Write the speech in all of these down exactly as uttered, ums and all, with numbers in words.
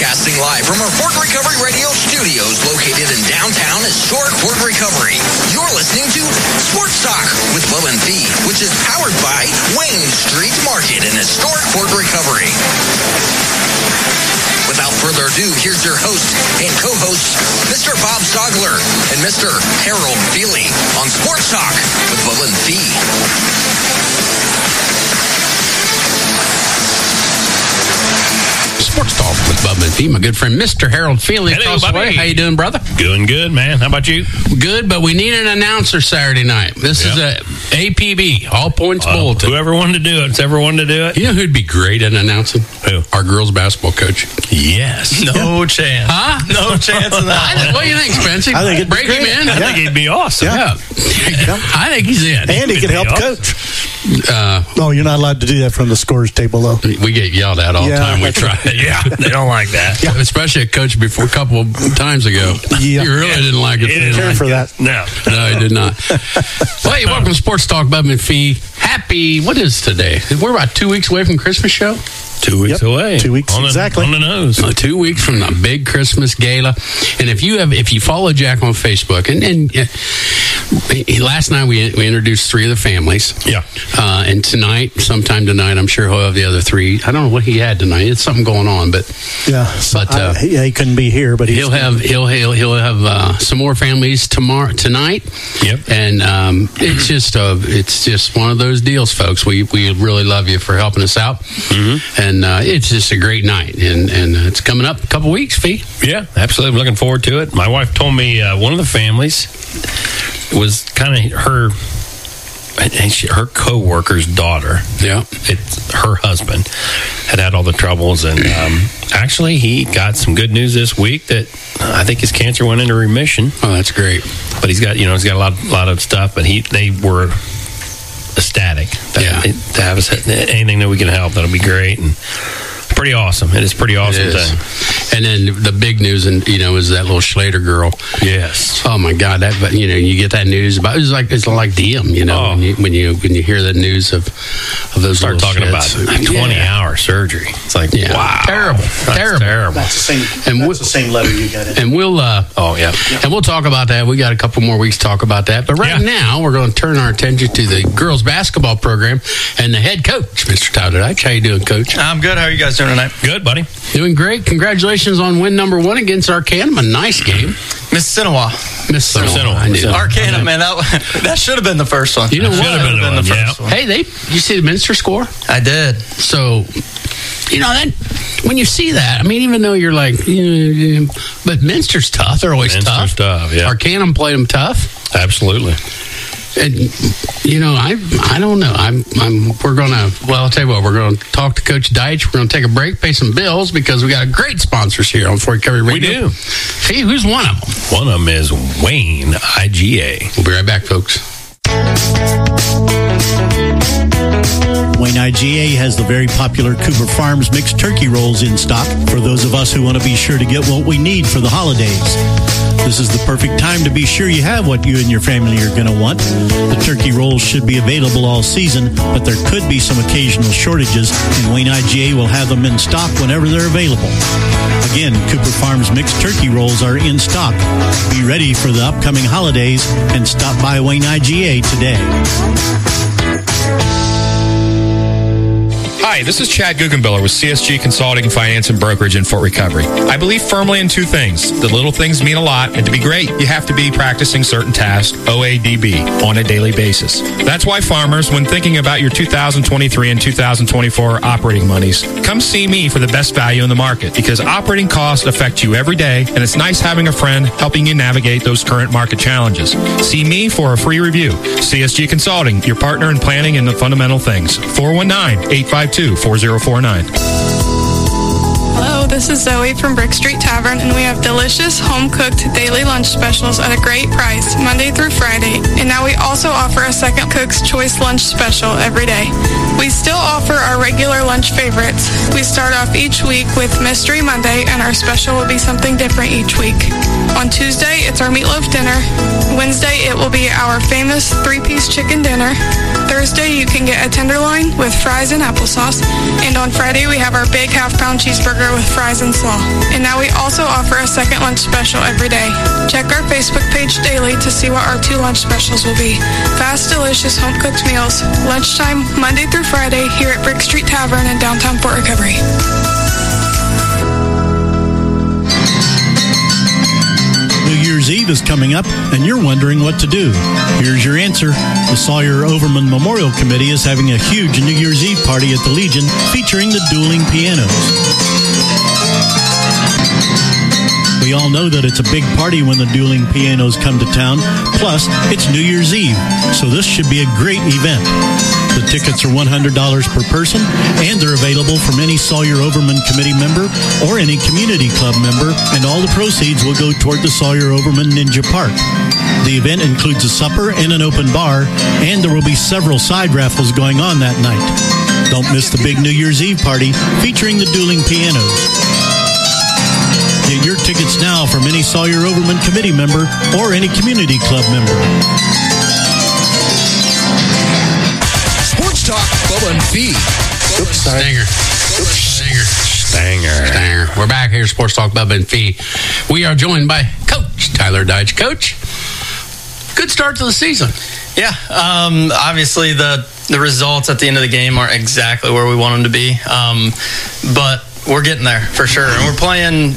Broadcasting live from our Fort Recovery Radio studios located in downtown historic Fort Recovery. You're listening to Sports Talk with Bubba and Fee, which is powered by Wayne Street Market in historic Fort Recovery. Without further ado, here's your host and co-host, Mister Bob Stogler and Mister Harold Feely on Sports Talk with Bubba and Fee. Sports Talk with Bubba and Fee, my good friend Mister Harold Feely. Hello, Bubby. How you doing, brother? Doing good, man. How about you? Good, but we need an announcer Saturday night. This Yep. is a A P B, All Points Uh, Bulletin. Whoever wanted to do it, it's ever wanted to do it. You know who'd be great at announcing? Who? Our girls basketball coach. Yes. No chance. Huh? No chance in that. I, what do you think, Spencer? I think it'd be Break him great. in? I think he'd be awesome. Yeah. I think he's in. And he Could can be help awesome. coach. Uh, No, you're not allowed to do that from the scores table, though. we get yelled at all the Yeah. time. We try it. Yeah, they don't like that. Yeah. Especially a coach before a couple of times ago. Yeah. He really didn't like it. He didn't Care like for it. that. No. No, he did not. Well, hey, welcome to Sports Talk, Bubba and Fee. Happy, what is today? We're about two weeks away from Christmas show. Two weeks Yep. away. Two weeks, on the, exactly. On the nose. Uh, two weeks from the big Christmas gala. And if you have, if you follow Jack on Facebook, and, and uh, last night we we introduced three of the families. Yeah. Uh, and tonight, sometime tonight, I'm sure he'll have the other three. I don't know what he had tonight. It's something going on, but Yeah, so But, uh, I, yeah, he couldn't be here, but he's he'll have he'll he'll he'll have uh, some more families tomorrow tonight. Yep. And um, it's just uh, it's just one of those deals, folks. We we really love you for helping us out, Mm-hmm. and uh, it's just a great night, and and it's coming up a couple weeks, Fee. Yeah, absolutely. I'm looking forward to it. My wife told me uh, one of the families was kind of her and she, her co-worker's daughter. Yeah. It's her husband had had all the troubles, and um, actually he got some good news this week that I think his cancer went into remission. Oh, that's great. But he's got, you know, he's got a lot, lot of stuff. But he, they were ecstatic. That, Yeah. to have us anything that we can help, that'll be great, and pretty awesome. It is pretty awesome It is. thing. And then the big news, and you know, is that little Schlater girl. Yes. Oh my God! That, but you know, you get that news about it's like it's like Diem. You know, Oh. when you when you when you hear the news of of those Start little talking shits. about twenty Yeah. hour surgery. It's like, Yeah. wow, Terrible. That's Terrible. terrible. That's the same. And that's we- the same letter you got in. And we'll uh, Oh yeah. and we'll talk about that. We got a couple more weeks to talk about that. But right Yeah. now, we're going to turn our attention to the girls basketball program and the head coach, Mister Tyler Deitch. How you doing, Coach? I'm good. How are you guys doing tonight? Good, buddy. Doing great. Congratulations on win number one against Arcanum. A nice game. Miss Sinawa. Miss Miss Sinoa. I knew. Arcana, man. That that should have been the first one. You know That what? should have Should've been, been the the one, first yeah. one. Hey, they you see the Minster score? I did. So, you know, that when you see that, I mean, even though you're like, you know, but Minster's tough. They're always Minster's tough. tough, yeah. Arcanum played them tough. Absolutely. And, you know, I I don't know. I'm I'm we're gonna well I'll tell you what, we're gonna talk to Coach Deitch. We're gonna take a break, pay some bills because we got great sponsors here on Fort Recovery We Radio. do. See, who's one of them? One of them is Wayne I G A. We'll be right back, folks. Wayne I G A has the very popular Cooper Farms mixed turkey rolls in stock for those of us who want to be sure to get what we need for the holidays. This is the perfect time to be sure you have what you and your family are going to want. The turkey rolls should be available all season, but there could be some occasional shortages, and Wayne I G A will have them in stock whenever they're available. Again, Cooper Farms mixed turkey rolls are in stock. Be ready for the upcoming holidays and stop by Wayne I G A today. Hi, this is Chad Guggenbiller with C S G Consulting, Finance, and Brokerage in Fort Recovery. I believe firmly in two things. The little things mean a lot, and to be great, you have to be practicing certain tasks, O A D B, on a daily basis. That's why farmers, when thinking about your two thousand twenty-three and two thousand twenty-four operating monies, come see me for the best value in the market, because operating costs affect you every day, and it's nice having a friend helping you navigate those current market challenges. See me for a free review. C S G Consulting, your partner in planning and the fundamental things. four one nine, eight five two, four zero four nine. Hello, this is Zoe from Brick Street Tavern, and we have delicious home-cooked daily lunch specials at a great price, Monday through Friday. And now we also offer a second Cook's Choice lunch special every day. We still offer our regular lunch favorites. We start off each week with Mystery Monday, and our special will be something different each week. On Tuesday, it's our meatloaf dinner. Wednesday, it will be our famous three-piece chicken dinner. Thursday, you can get a tenderloin with fries and applesauce. And on Friday, we have our big half-pound cheeseburger with fries and slaw. And now we also offer a second lunch special every day. Check our Facebook page daily to see what our two lunch specials will be. Fast, delicious, home-cooked meals. Lunchtime, Monday through Friday, here at Brick Street Tavern in downtown Fort Recovery. New Year's Eve is coming up, and you're wondering what to do. Here's your answer. The Sawyer Overman Memorial Committee is having a huge New Year's Eve party at the Legion featuring the dueling pianos. We all know that it's a big party when the dueling pianos come to town. Plus, it's New Year's Eve, so this should be a great event. The tickets are one hundred dollars per person, and they're available from any Sawyer Overman Committee member or any community club member, and all the proceeds will go toward the Sawyer Overman Ninja Park. The event includes a supper and an open bar, and there will be several side raffles going on that night. Don't miss the big New Year's Eve party featuring the dueling pianos. Get your tickets now from any Sawyer Overman Committee member or any community club member. Sports Talk, Bubba and Fee. Oops, Stanger. Oops, Stanger. Stanger. Stanger. We're back here, Sports Talk, Bubba and Fee. We are joined by Coach Tyler Deitch. Coach, good start to the season. Yeah, um, obviously the the results at the end of the game aren't exactly where we want them to be, um, but we're getting there for sure. And we're playing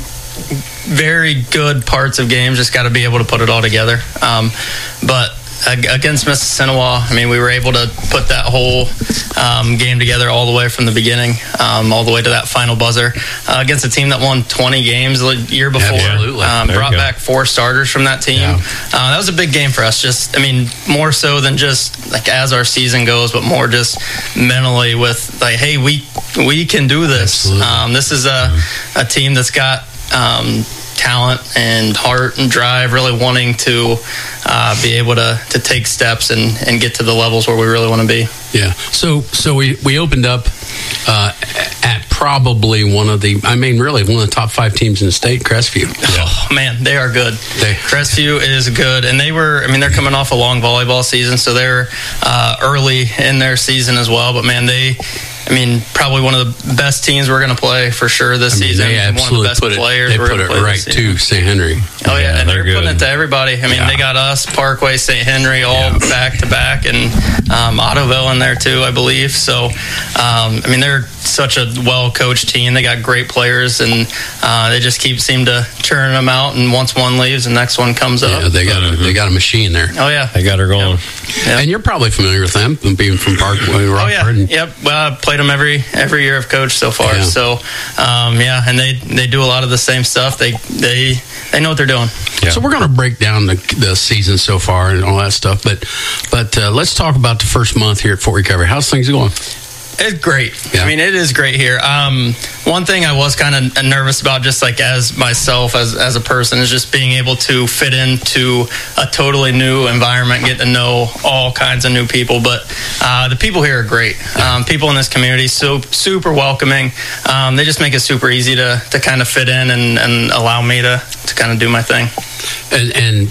very good parts of games, just got to be able to put it all together. Um, but against Mississinewa, I mean, we were able to put that whole um, game together all the way from the beginning, um, all the way to that final buzzer uh, against a team that won twenty games the year before. Absolutely. Um, brought back four starters from that team. Yeah. Uh, that was a big game for us. Just, I mean, more so than just like as our season goes, but more just mentally with like, hey, we we can do this. Um, this is a a team that's got um, talent and heart and drive, really wanting to uh, be able to to take steps and, and get to the levels where we really want to be. Yeah. So so we, we opened up uh, at probably one of the, I mean, really one of the top five teams in the state, Crestview. Yeah. Oh, man, they are good. They, Crestview is good. And they were, I mean, they're coming off a long volleyball season, so they're uh, early in their season as well. But, man, they... I mean, probably one of the best teams we're going to play for sure this I mean, season. They absolutely one of the best put it, players they we're put going it to play right to Saint Henry. Oh, yeah, Yeah, and they're they're putting good. it to everybody. I mean, Yeah. they got us, Parkway, Saint Henry, all Yeah. back to back, and um, Ottoville in there too, I believe. So, um, I mean, they're such a well-coached team. They got great players, and uh, they just keep seem to churn them out. And once one leaves, the next one comes up. Yeah, they got a, they got a machine there. Oh yeah, They got her going. Yep. And you're probably familiar with them, being from Parkway, Rockford. Oh yeah, and- yep. Well, I've played them every every year I've coached so far. Yeah. So, um, yeah, and they they do a lot of the same stuff. They they they know what they're doing. Yeah. So we're going to break down the, the season so far and all that stuff, but but uh, let's talk about the first month here at Fort Recovery. How's things going? It's great. Yeah. I mean, it is great here. Um, one thing I was kind of nervous about, just like as myself, as as a person, is just being able to fit into a totally new environment, get to know all kinds of new people. But uh, the people here are great. Um, people in this community, so super welcoming. Um, they just make it super easy to to kind of fit in and, and allow me to to kind of do my thing. And, and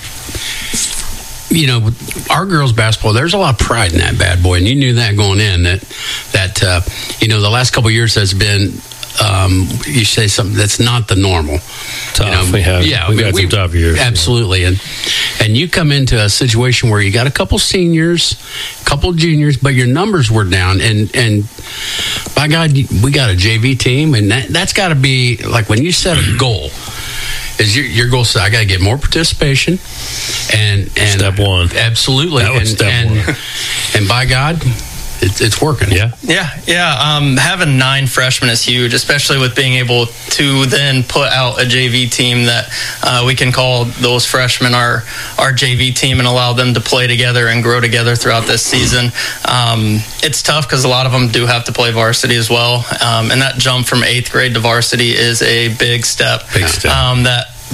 you know, our girls basketball, there's a lot of pride in that bad boy, and you knew that going in. That that uh, you know, the last couple of years has been. Um, you say something that's not the normal. Tough. You know, we have, yeah, we've I mean, got some we- tough years. Absolutely, and and you come into a situation where you got a couple seniors, a couple juniors, but your numbers were down, and and by God, we got a J V team, and that that's got to be like when you set a goal. Is your your goal? So I got to get more participation, and and Step one. absolutely, That was and step and, one. and by God, it's it's working. Yeah. Yeah, yeah. Um, having nine freshmen is huge, especially with being able to then put out a J V team that uh, we can call those freshmen our our J V team and allow them to play together and grow together throughout this season. Um, it's tough because a lot of them do have to play varsity as well, um, and that jump from eighth grade to varsity is a big step. Big step. Um, that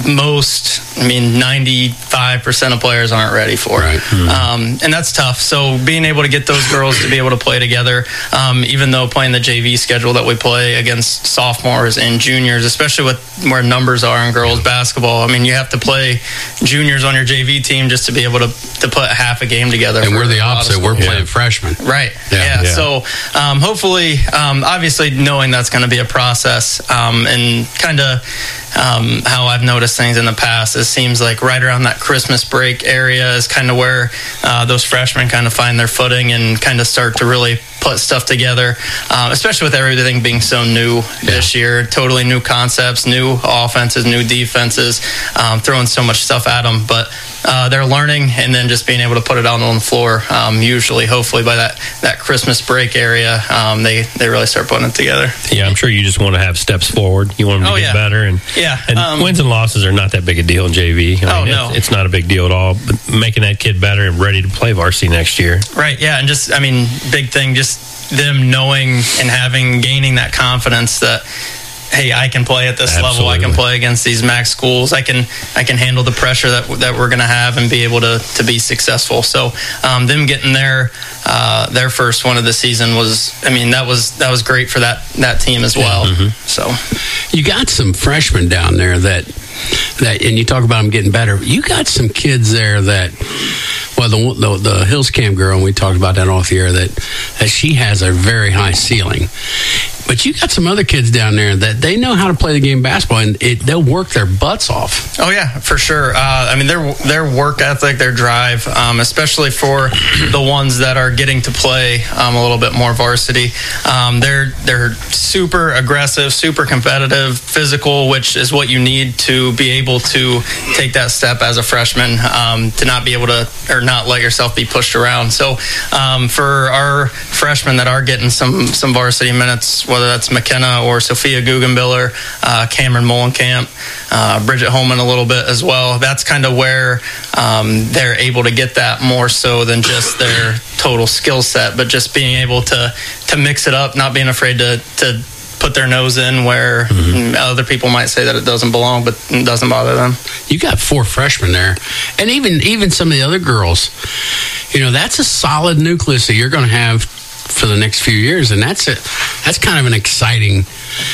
most, I mean, ninety-five percent of players aren't ready for. Right. Mm-hmm. Um, and that's tough. So being able to get those girls to be able to play together, um, even though playing the J V schedule that we play against sophomores and juniors, especially with where numbers are in girls basketball, I mean, you have to play juniors on your J V team just to be able to, to put half a game together. And we're the opposite. We're playing Yeah. freshmen. Right. Yeah. Yeah. Yeah. So um, hopefully, um, obviously, knowing that's going to be a process, um, and kind of um, how I've noticed things in the past, it seems like right around that Christmas break area is kind of where uh, those freshmen kind of find their footing and kind of start to really put stuff together, um, especially with everything being so new this year. Totally new concepts, new offenses, new defenses, um, throwing so much stuff at them. But uh, they're learning, and then just being able to put it out on the floor. Um, usually, hopefully, by that, that Christmas break area, um, they they really start putting it together. Yeah, I'm sure you just want to have steps forward. You want them to Oh, get yeah. better, and Yeah, and um, wins and losses are not that big a deal in J V. I Oh, mean, no. it's, it's not a big deal at all. But making that kid better and ready to play varsity next year. Right, yeah, and just, I mean, big thing, just them knowing and having, gaining that confidence that, hey, I can play at this level. I can Absolutely. play against these MAC schools. I can I can handle the pressure that that we're going to have and be able to to be successful. So um, them getting their uh, their first one of the season was, I mean, that was that was great for that that team as well. So You got some freshmen down there that that, and you talk about them getting better. You got some kids there that, well, the the, the Hills Camp girl, and we talked about that off the air, that that she has a very high ceiling. But you got some other kids down there that they know how to play the game of basketball, and it, they'll work their butts off. Oh yeah, for sure. Uh, I mean, their their work ethic, their drive, um, especially for the ones that are getting to play um, a little bit more varsity. Um, they're they're super aggressive, super competitive, physical, which is what you need to be able to take that step as a freshman, um, to not be able to or not let yourself be pushed around. So um, for our freshmen that are getting some some varsity minutes, whether that's McKenna or Sophia Guggenbiller, uh, Cameron Molenkamp, uh, Bridget Holman a little bit as well. That's kind of where um, they're able to get that more so than just their total skill set, but just being able to to mix it up, not being afraid to to put their nose in where mm-hmm. other people might say that it doesn't belong, but it doesn't bother them. You got four freshmen there, and even even some of the other girls. You know, that's a solid nucleus that you're going to have for the next few years, and that's it. That's kind of an exciting.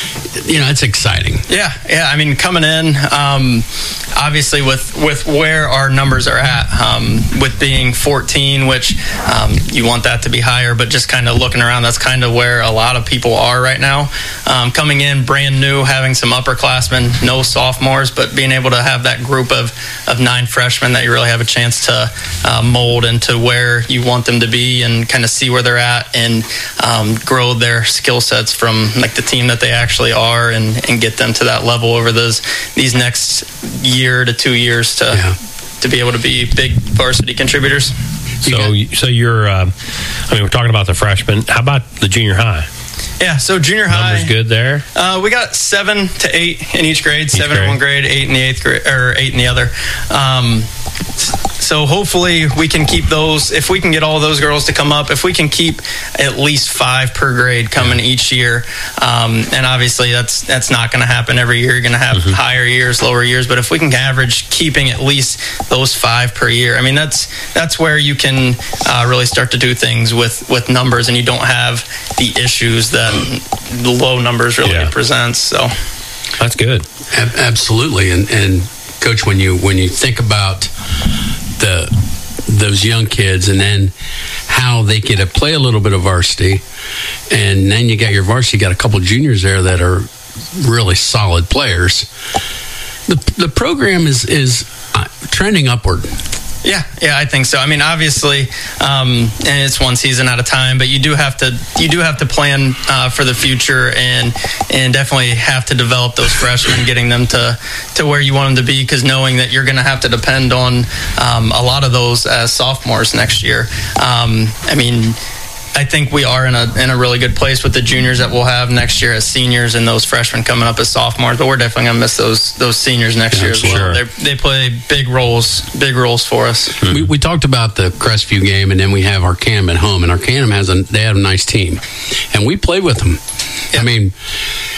You know, it's exciting. Yeah, yeah. I mean, coming in, um, obviously with with where our numbers are at, um, with being fourteen, which um, you want that to be higher, but just kind of looking around, that's kind of where a lot of people are right now. Um, coming in brand new, having some upperclassmen, no sophomores, but being able to have that group of, of nine freshmen that you really have a chance to uh, mold into where you want them to be and kind of see where they're at and um, grow their skill sets from like the team that they actually are, and, and get them to that level over those these next year to two years to Yeah. to be able to be big varsity contributors. So, so you're. Uh, I mean, we're talking about the freshmen. How about the junior high? Yeah, so junior high, Numbers good there. Uh, we got seven to eight in each grade, seven grade. in one grade, eight in the eighth grade, or eight in the other. Um, so hopefully we can keep those. If we can get all those girls to come up, if we can keep at least five per grade coming each year, um, and obviously that's that's not going to happen every year. You're going to have Mm-hmm. higher years, lower years, but if we can average keeping at least those five per year, I mean that's that's where you can uh, really start to do things with with numbers, and you don't have the issues that the low numbers really Yeah. presents. So That's good. Ab- absolutely, and and coach, when you when you think about the those young kids, and then how they get to play a little bit of varsity, and then you got your varsity, you got a couple juniors there that are really solid players. The the program is is uh, trending upward. yeah, yeah, I think so. I mean, obviously, um, and it's one season at a time, but you do have to you do have to plan uh, for the future, and and definitely have to develop those freshmen, getting them to to where you want them to be, because knowing that you're going to have to depend on um, a lot of those as sophomores next year. Um, I mean. I think we are in a in a really good place with the juniors that we'll have next year as seniors, and those freshmen coming up as sophomores. But we're definitely going to miss those those seniors next Yeah, year as well. sure. They're, they play big roles, big roles for us. We, we talked about the Crestview game, and then we have Arcanum at home, and Arcanum has a they have a nice team, and we played with them. I mean,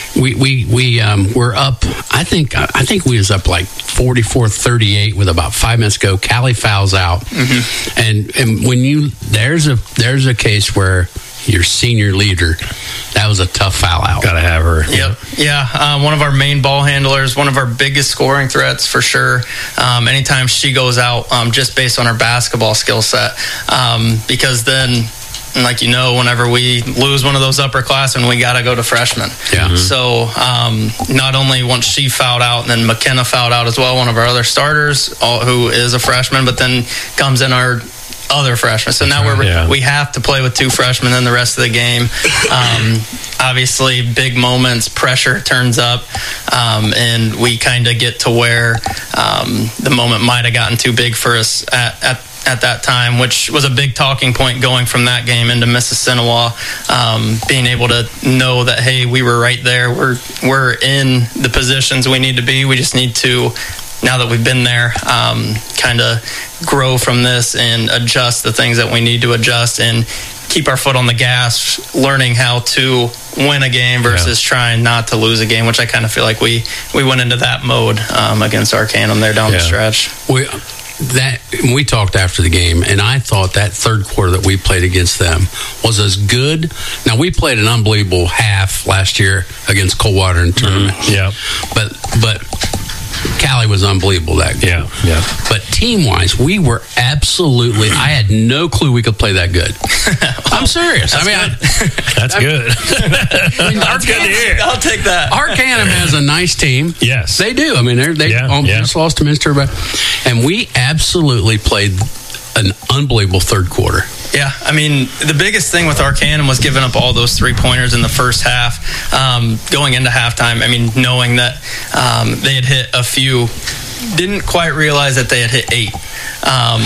we we we um, were up. I think I think we was up like forty-four thirty-eight with about five minutes to go. Callie fouls out, mm-hmm. and and when you there's a there's a case where your senior leader, that was a tough foul out. Got to have her. Yep. Yeah. Uh, one of our main ball handlers, one of our biggest scoring threats for sure. Um, anytime she goes out, um, just based on her basketball skill set, um, because then. And like you know, whenever we lose one of those upperclassmen, we got to go to freshmen. Yeah. Mm-hmm. So um, not only once she fouled out, and then McKenna fouled out as well, one of our other starters, all, who is a freshman, but then comes in our other freshmen. So now we're yeah. we have to play with two freshmen in the rest of the game. Um, obviously, big moments, pressure turns up, um, and we kind of get to where um, the moment might have gotten too big for us at. at at that time, which was a big talking point going from that game into Mississinawa, um, being able to know that, hey, we were right there. We're we're in the positions we need to be. We just need to, now that we've been there, um, kind of grow from this and adjust the things that we need to adjust and keep our foot on the gas, learning how to win a game versus yeah. trying not to lose a game, which I kind of feel like we, we went into that mode um, against Arcanum there down yeah. the stretch. We, That we talked after the game, and I thought that third quarter that we played against them was as good. Now, we played an unbelievable half last year against Coldwater in tournament. Mm-hmm. Yeah, but but Callie was unbelievable that game. Yeah, yeah. But team wise, we were absolutely. I had no clue we could play that good. I'm serious. I mean, I, that's I, good. I mean, that's good to hear. I'll take that. Arcanum has a nice team. Yes, they do. I mean, they're, they yeah, almost yeah. lost to Minster, but and we absolutely played an unbelievable third quarter. Yeah, I mean, the biggest thing with Arcanum was giving up all those three-pointers in the first half. Um, going into halftime, I mean, knowing that um, they had hit a few, didn't quite realize that they had hit eight. Um,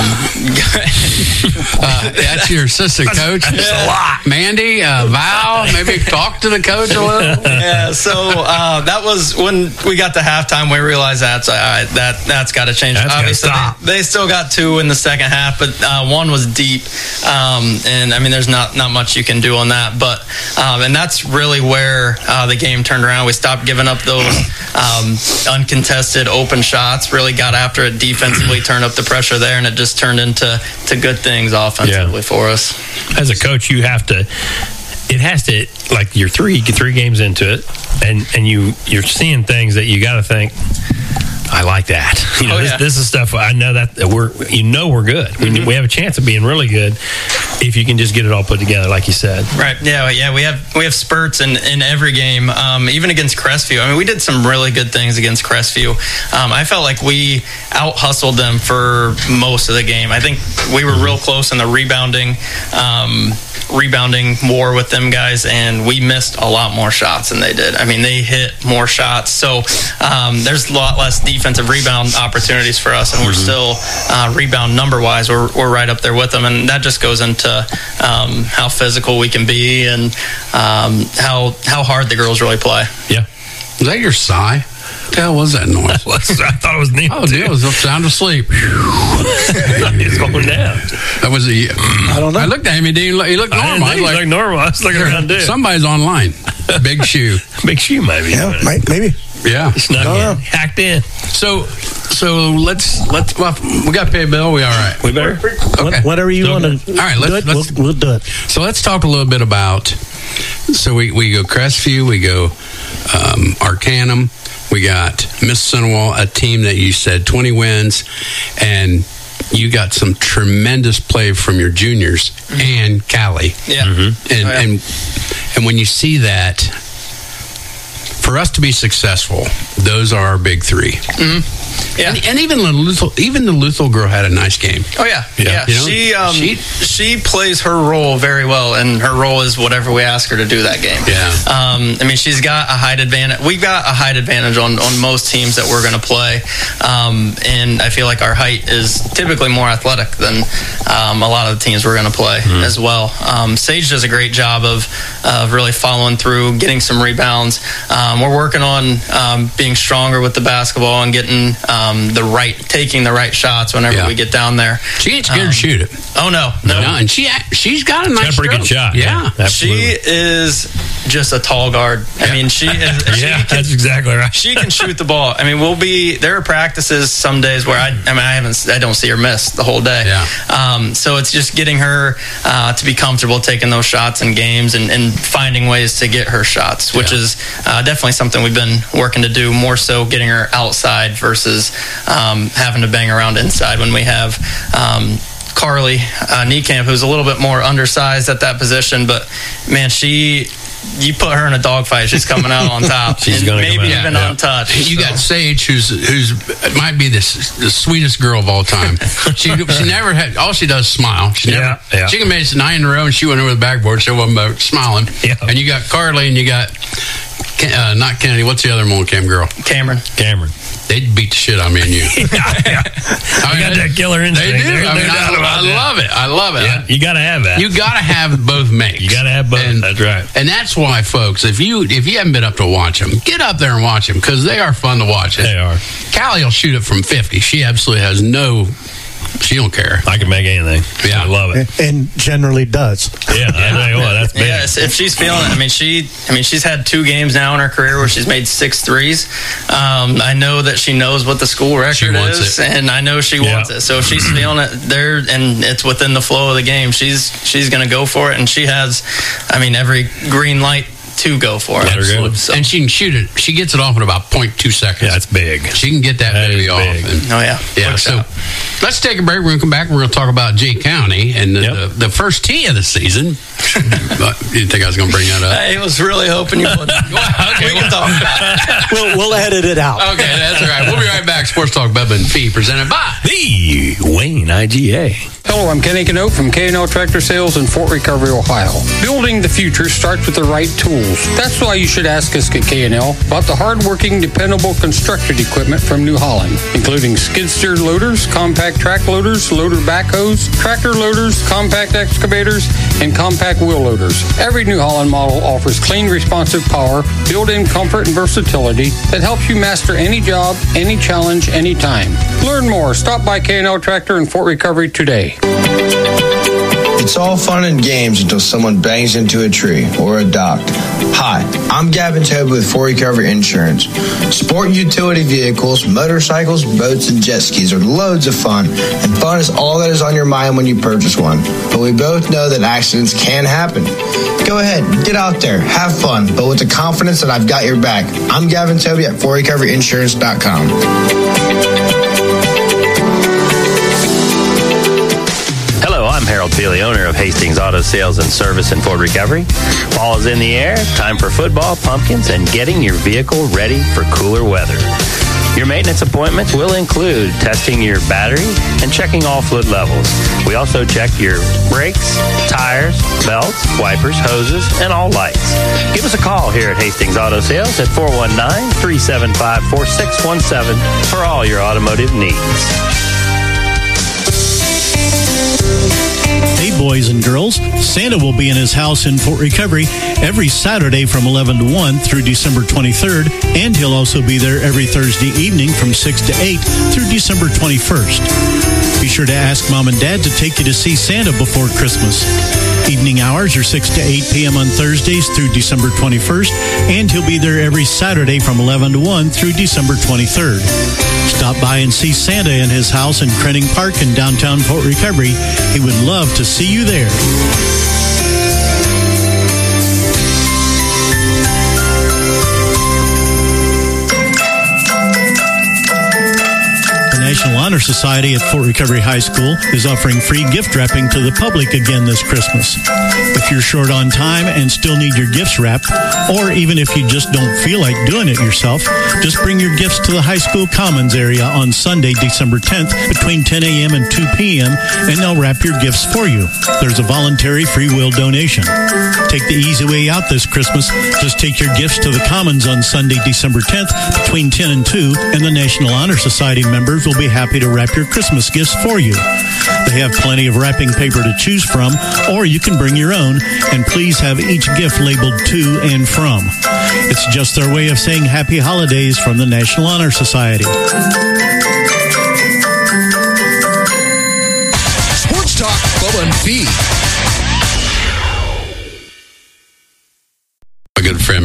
uh, that's your assistant coach. That's a lot. Mandy, uh, Val, maybe talk to the coach a little. Yeah, so uh, that was when we got to halftime. We realized that's all right, that that's got to change. That's Obviously, stop. They, they still got two in the second half, but uh, one was deep, um, and I mean, there's not not much you can do on that. But um, and that's really where uh, the game turned around. We stopped giving up those um, uncontested open shots. Really got after it defensively, turned up the pressure there, and it just turned into to good things offensively yeah. for us. As a coach, you have to. It has to, like, you're three three games into it, and and you you're seeing things that you got to think, I like that. You know, oh, this, yeah. this is stuff I know that we're, you know, we're good. Mm-hmm. We, we have a chance of being really good if you can just get it all put together, like you said. Right. Yeah. Yeah. We have we have spurts in, in every game, um, even against Crestview. I mean, we did some really good things against Crestview. Um, I felt like we out hustled them for most of the game. I think we were real close in the rebounding. Um, rebounding war with them guys, and we missed a lot more shots than they did. I mean, they hit more shots, so um, there's a lot less defensive rebound opportunities for us, and we're still uh, rebound number wise we're, we're right up there with them, and that just goes into um, how physical we can be and um, how how hard the girls really play. Yeah. Is that your sigh? What the hell was that noise? I thought it was Neil. Oh, Neil was sound asleep. He's going down. That was a. I don't know. I looked at him. He didn't. He looked normal. I I was like, like normal. I was looking around, dude. somebody's online. Big shoe. Big shoe, maybe. Yeah, might, maybe. Yeah. Snuck No, no. in, hacked in. So, so let's let's. Well, we got to pay a bill. We all right? We better. Okay. Whatever you Still want to All right, let's- do it, let's- we'll, we'll do it. So let's talk a little bit about. So we, we go Crestview, we go um, Arcanum, we got Mississinawa, a team that you said twenty wins, and you got some tremendous play from your juniors and Callie. Yeah. And, Oh, yeah. and and when you see that, for us to be successful, those are our big three. Yeah. And, and even the Luthel, even the Luthel girl had a nice game. Oh yeah, Yeah. yeah. You know, she um, she- she plays her role very well, and her role is whatever we ask her to do that game. Yeah. Um, I mean, she's got a height advantage. We've got a height advantage on, on most teams that we're going to play, um, and I feel like our height is typically more athletic than um, a lot of the teams we're going to play as well. Um, Sage does a great job of of really following through, getting some rebounds. Um, we're working on um, being stronger with the basketball and getting um, the right, taking the right shots whenever Yeah. we get down there. She ain't scared Um, to shoot it. Oh no, no. No, and she she's got a nice Got a pretty good stroke. shot. Yeah. Absolutely. She is just a tall guard. I mean, she is. She yeah, can, that's exactly right. She can shoot the ball. I mean, we'll be there are practices some days where I, I mean, I haven't, I don't see her miss the whole day. Yeah. Um, so it's just getting her uh, to be comfortable taking those shots in games and, and finding ways to get her shots, which Yeah. is uh, definitely something we've been working to do more so, getting her outside versus um, having to bang around inside when we have. Um, Carly uh, Niekamp, who's a little bit more undersized at that position, but man, she, you put her in a dogfight, she's coming out on top. She's and gonna maybe come out. even Yeah. untouched. You so. got Sage, who's who's might be the, the sweetest girl of all time. she she never had. All she does is smile. She never. Yeah, yeah. She can make it nine in a row, and she went over the backboard. So wasn't about smiling. Yeah. And you got Carly, and you got uh, not Kennedy. What's the other Mullicam girl? Cameron. Cameron. They'd beat the shit out of me and you. yeah, yeah. I I got that killer instinct. They do. There's I no mean, doubt I, about I that. love it. I love it. Yeah, you got to have that. You got to have both makes. You got to have both. And- That's right. And that's why, folks, if you if you haven't been up to watch them, get up there and watch them because they are fun to watch. They are. Callie will shoot it from fifty. She absolutely has no. She don't care. I can make anything. Yeah. I love it. And generally does. Yeah, I tell you what, that's big. Yes, if she's feeling it. I mean, she. I mean, she's had two games now in her career where she's made six threes. Um, I know that she knows what the school record wants is, it. and I know she Yeah. wants it. So if she's feeling it there, and it's within the flow of the game, she's she's going to go for it, and she has. I mean, every green light to go for it. Let her go. So, And she can shoot it. She gets it off in about zero point two seconds. Yeah, it's big. She can get that, That baby is off. big. And, oh yeah, yeah, Quick so shot. let's take a break. We're going to come back. We're going to talk about Jay County and the, Yep. the, the first tee of the season. But you didn't think I was going to bring that up? I was really hoping you would. Okay, we can talk about it. We'll, we'll edit it out. Okay, that's all right. We'll be right back. Sports Talk Bubba and Fee presented by The Wayne I G A. Hello, I'm Kenny Canote from K and L Tractor Sales in Fort Recovery, Ohio. Building the future starts with the right tools. That's why you should ask us at K and L about the hardworking, dependable constructed equipment from New Holland, including skid steer loaders, compact track loaders, loader backhoes, tractor loaders, compact excavators, and compact wheel loaders. Every New Holland model offers clean, responsive power, built-in comfort and versatility that helps you master any job, any challenge, anytime. Learn more. Stop by K and L Tractor in Fort Recovery today. It's all fun and games until someone bangs into a tree or a dock. Hi, I'm Gavin Toby with Fort Recovery Insurance. Sport and utility vehicles, motorcycles, boats, and jet skis are loads of fun, and fun is all that is on your mind when you purchase one. But we both know that accidents can happen. Go ahead, get out there, have fun, but with the confidence that I've got your back. I'm Gavin Toby at fort recovery insurance dot com. Hello, I'm Harold Feely, owner of Hastings Auto Sales and Service in Fort Recovery. Fall is in the air, time for football, pumpkins, and getting your vehicle ready for cooler weather. Your maintenance appointments will include testing your battery and checking all fluid levels. We also check your brakes, tires, belts, wipers, hoses, and all lights. Give us a call here at Hastings Auto Sales at four one nine, three seven five, four six one seven for all your automotive needs. Hey, boys and girls, Santa will be in his house in Fort Recovery every Saturday from eleven to one through December twenty-third, and he'll also be there every Thursday evening from six to eight through December twenty-first. Be sure to ask Mom and Dad to take you to see Santa before Christmas. Evening hours are six to eight p.m. on Thursdays through December twenty-first, and he'll be there every Saturday from eleven to one through December twenty-third. Stop by and see Santa in his house in Krenning Park in downtown Fort Recovery. He would love to see you there. The National Honor Society at Fort Recovery High School is offering free gift wrapping to the public again this Christmas. If you're short on time and still need your gifts wrapped, or even if you just don't feel like doing it yourself, just bring your gifts to the high school commons area on Sunday, December tenth between ten a.m. and two p.m. and they'll wrap your gifts for you. There's a voluntary free will donation. Take the easy way out this Christmas. Just take your gifts to the commons on Sunday, December tenth between ten and two, and the National Honor Society members will be happy to wrap your Christmas gifts for you. They have plenty of wrapping paper to choose from, or you can bring your own, and please have each gift labeled to and from. It's just their way of saying happy holidays from the National Honor Society. Sports Talk, Bubba and Fee.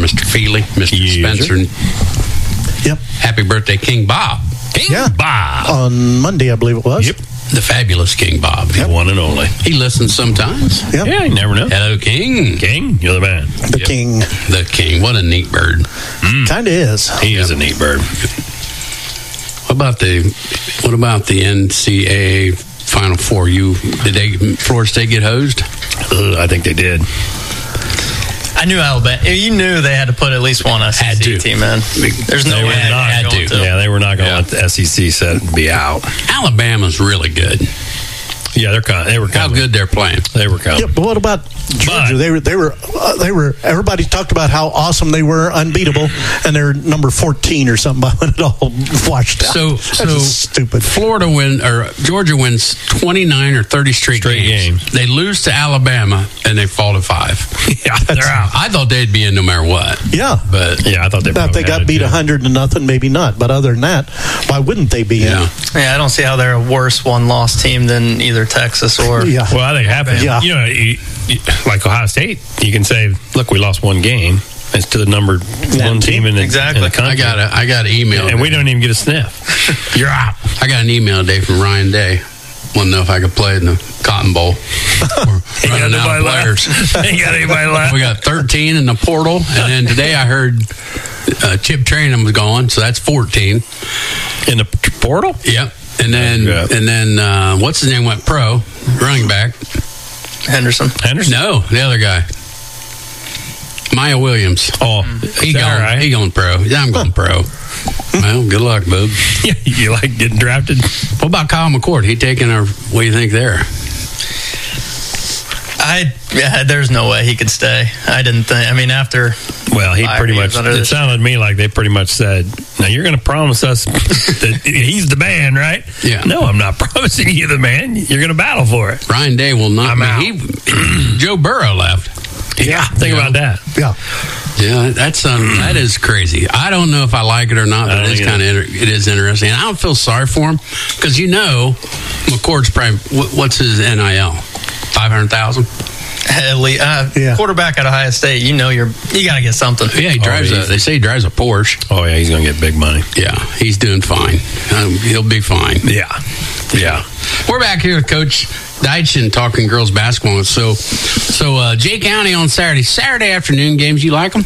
Mister Feely, Mister Spencer. Yep. Happy birthday, King Bob. King Yeah. Bob. On Monday, I believe it was. Yep. The fabulous King Bob. The one and only. He listens sometimes. Yep. Yeah, you never know. Hello, King. King, you're the man. The king. The King. What a neat bird. Kind of is. He is a neat bird. What about the What about the N C A A Final Four? You did they Florida State get hosed? Ugh, I think they did. I knew Alabama. You knew they had to put at least one S E C Had to. team in. There's no They way were they not had going to. to. Yeah, they were not going to Yeah. let the S E C set be out. Alabama's really good. Yeah, they're kind. They were How coming. good they're playing. They were coming. Yeah, but what about Georgia? But- they were, they were, uh, they were. Everybody talked about how awesome they were, unbeatable, and they're number fourteen or something. But when it all washed out, So, That's so just stupid. Florida win or Georgia wins twenty-nine or thirty straight, Straight games. games. They lose to Alabama and they fall to five. Yeah, they're out. I thought they'd be in no matter what. Yeah, But Yeah, I thought they. now if probably they got had it, beat too. a hundred to nothing, maybe not. But other than that, why wouldn't they be yeah, in? Yeah, I don't see how they're a worse one-loss team than either Texas or. Yeah. Well, I think it happens. Yeah. You know, you, you, like Ohio State, you can say, "Look, we lost one game. It's to the number one team in the, Exactly. in the country." I got a I got an email, and we don't even get a sniff. You're out. I got an email today from Ryan Day. Want to know if I could play in the Cotton Bowl? We're running out of players. Ain't got anybody left. We got thirteen in the portal, and then today I heard uh, Chip Trainum was gone, so that's fourteen in the portal. Yep, and then Yeah. and then uh, what's his name went pro running back. Henderson. Henderson. No, the other guy, Maya Williams. Oh, He is that going, all right? he going pro. Yeah, I'm going pro. Well, good luck, bub. Yeah, you like getting drafted? What about Kyle McCord? He taking our? What do you think there? I yeah, there's no way he could stay. I didn't think. I mean, after Well, he Five pretty years much. under It this- sounded to me like they pretty much said, "Now you're going to promise us that he's the man, right?" Yeah. No, I'm not promising you the man. You're going to battle for it. Ryan Day will not. I'm I mean, he, Joe Burrow left. Yeah. Think Yeah. about that. Yeah, Yeah, that's um, that is crazy. I don't know if I like it or not, I but don't it is think kind of inter- it is interesting. And I don't feel sorry for him because you know McCord's probably what, what's his N I L five hundred thousand. at least, uh, Yeah. quarterback at Ohio State, you know you're you got to get something. Yeah, he drives. Oh, a, he's- they say he drives a Porsche. Oh yeah, he's going to get big money. Yeah, he's doing fine. Um, he'll be fine. Yeah. Yeah. We're back here with Coach Deitchen talking girls basketball. So, so uh, Jay County on Saturday, Saturday afternoon games. You like them?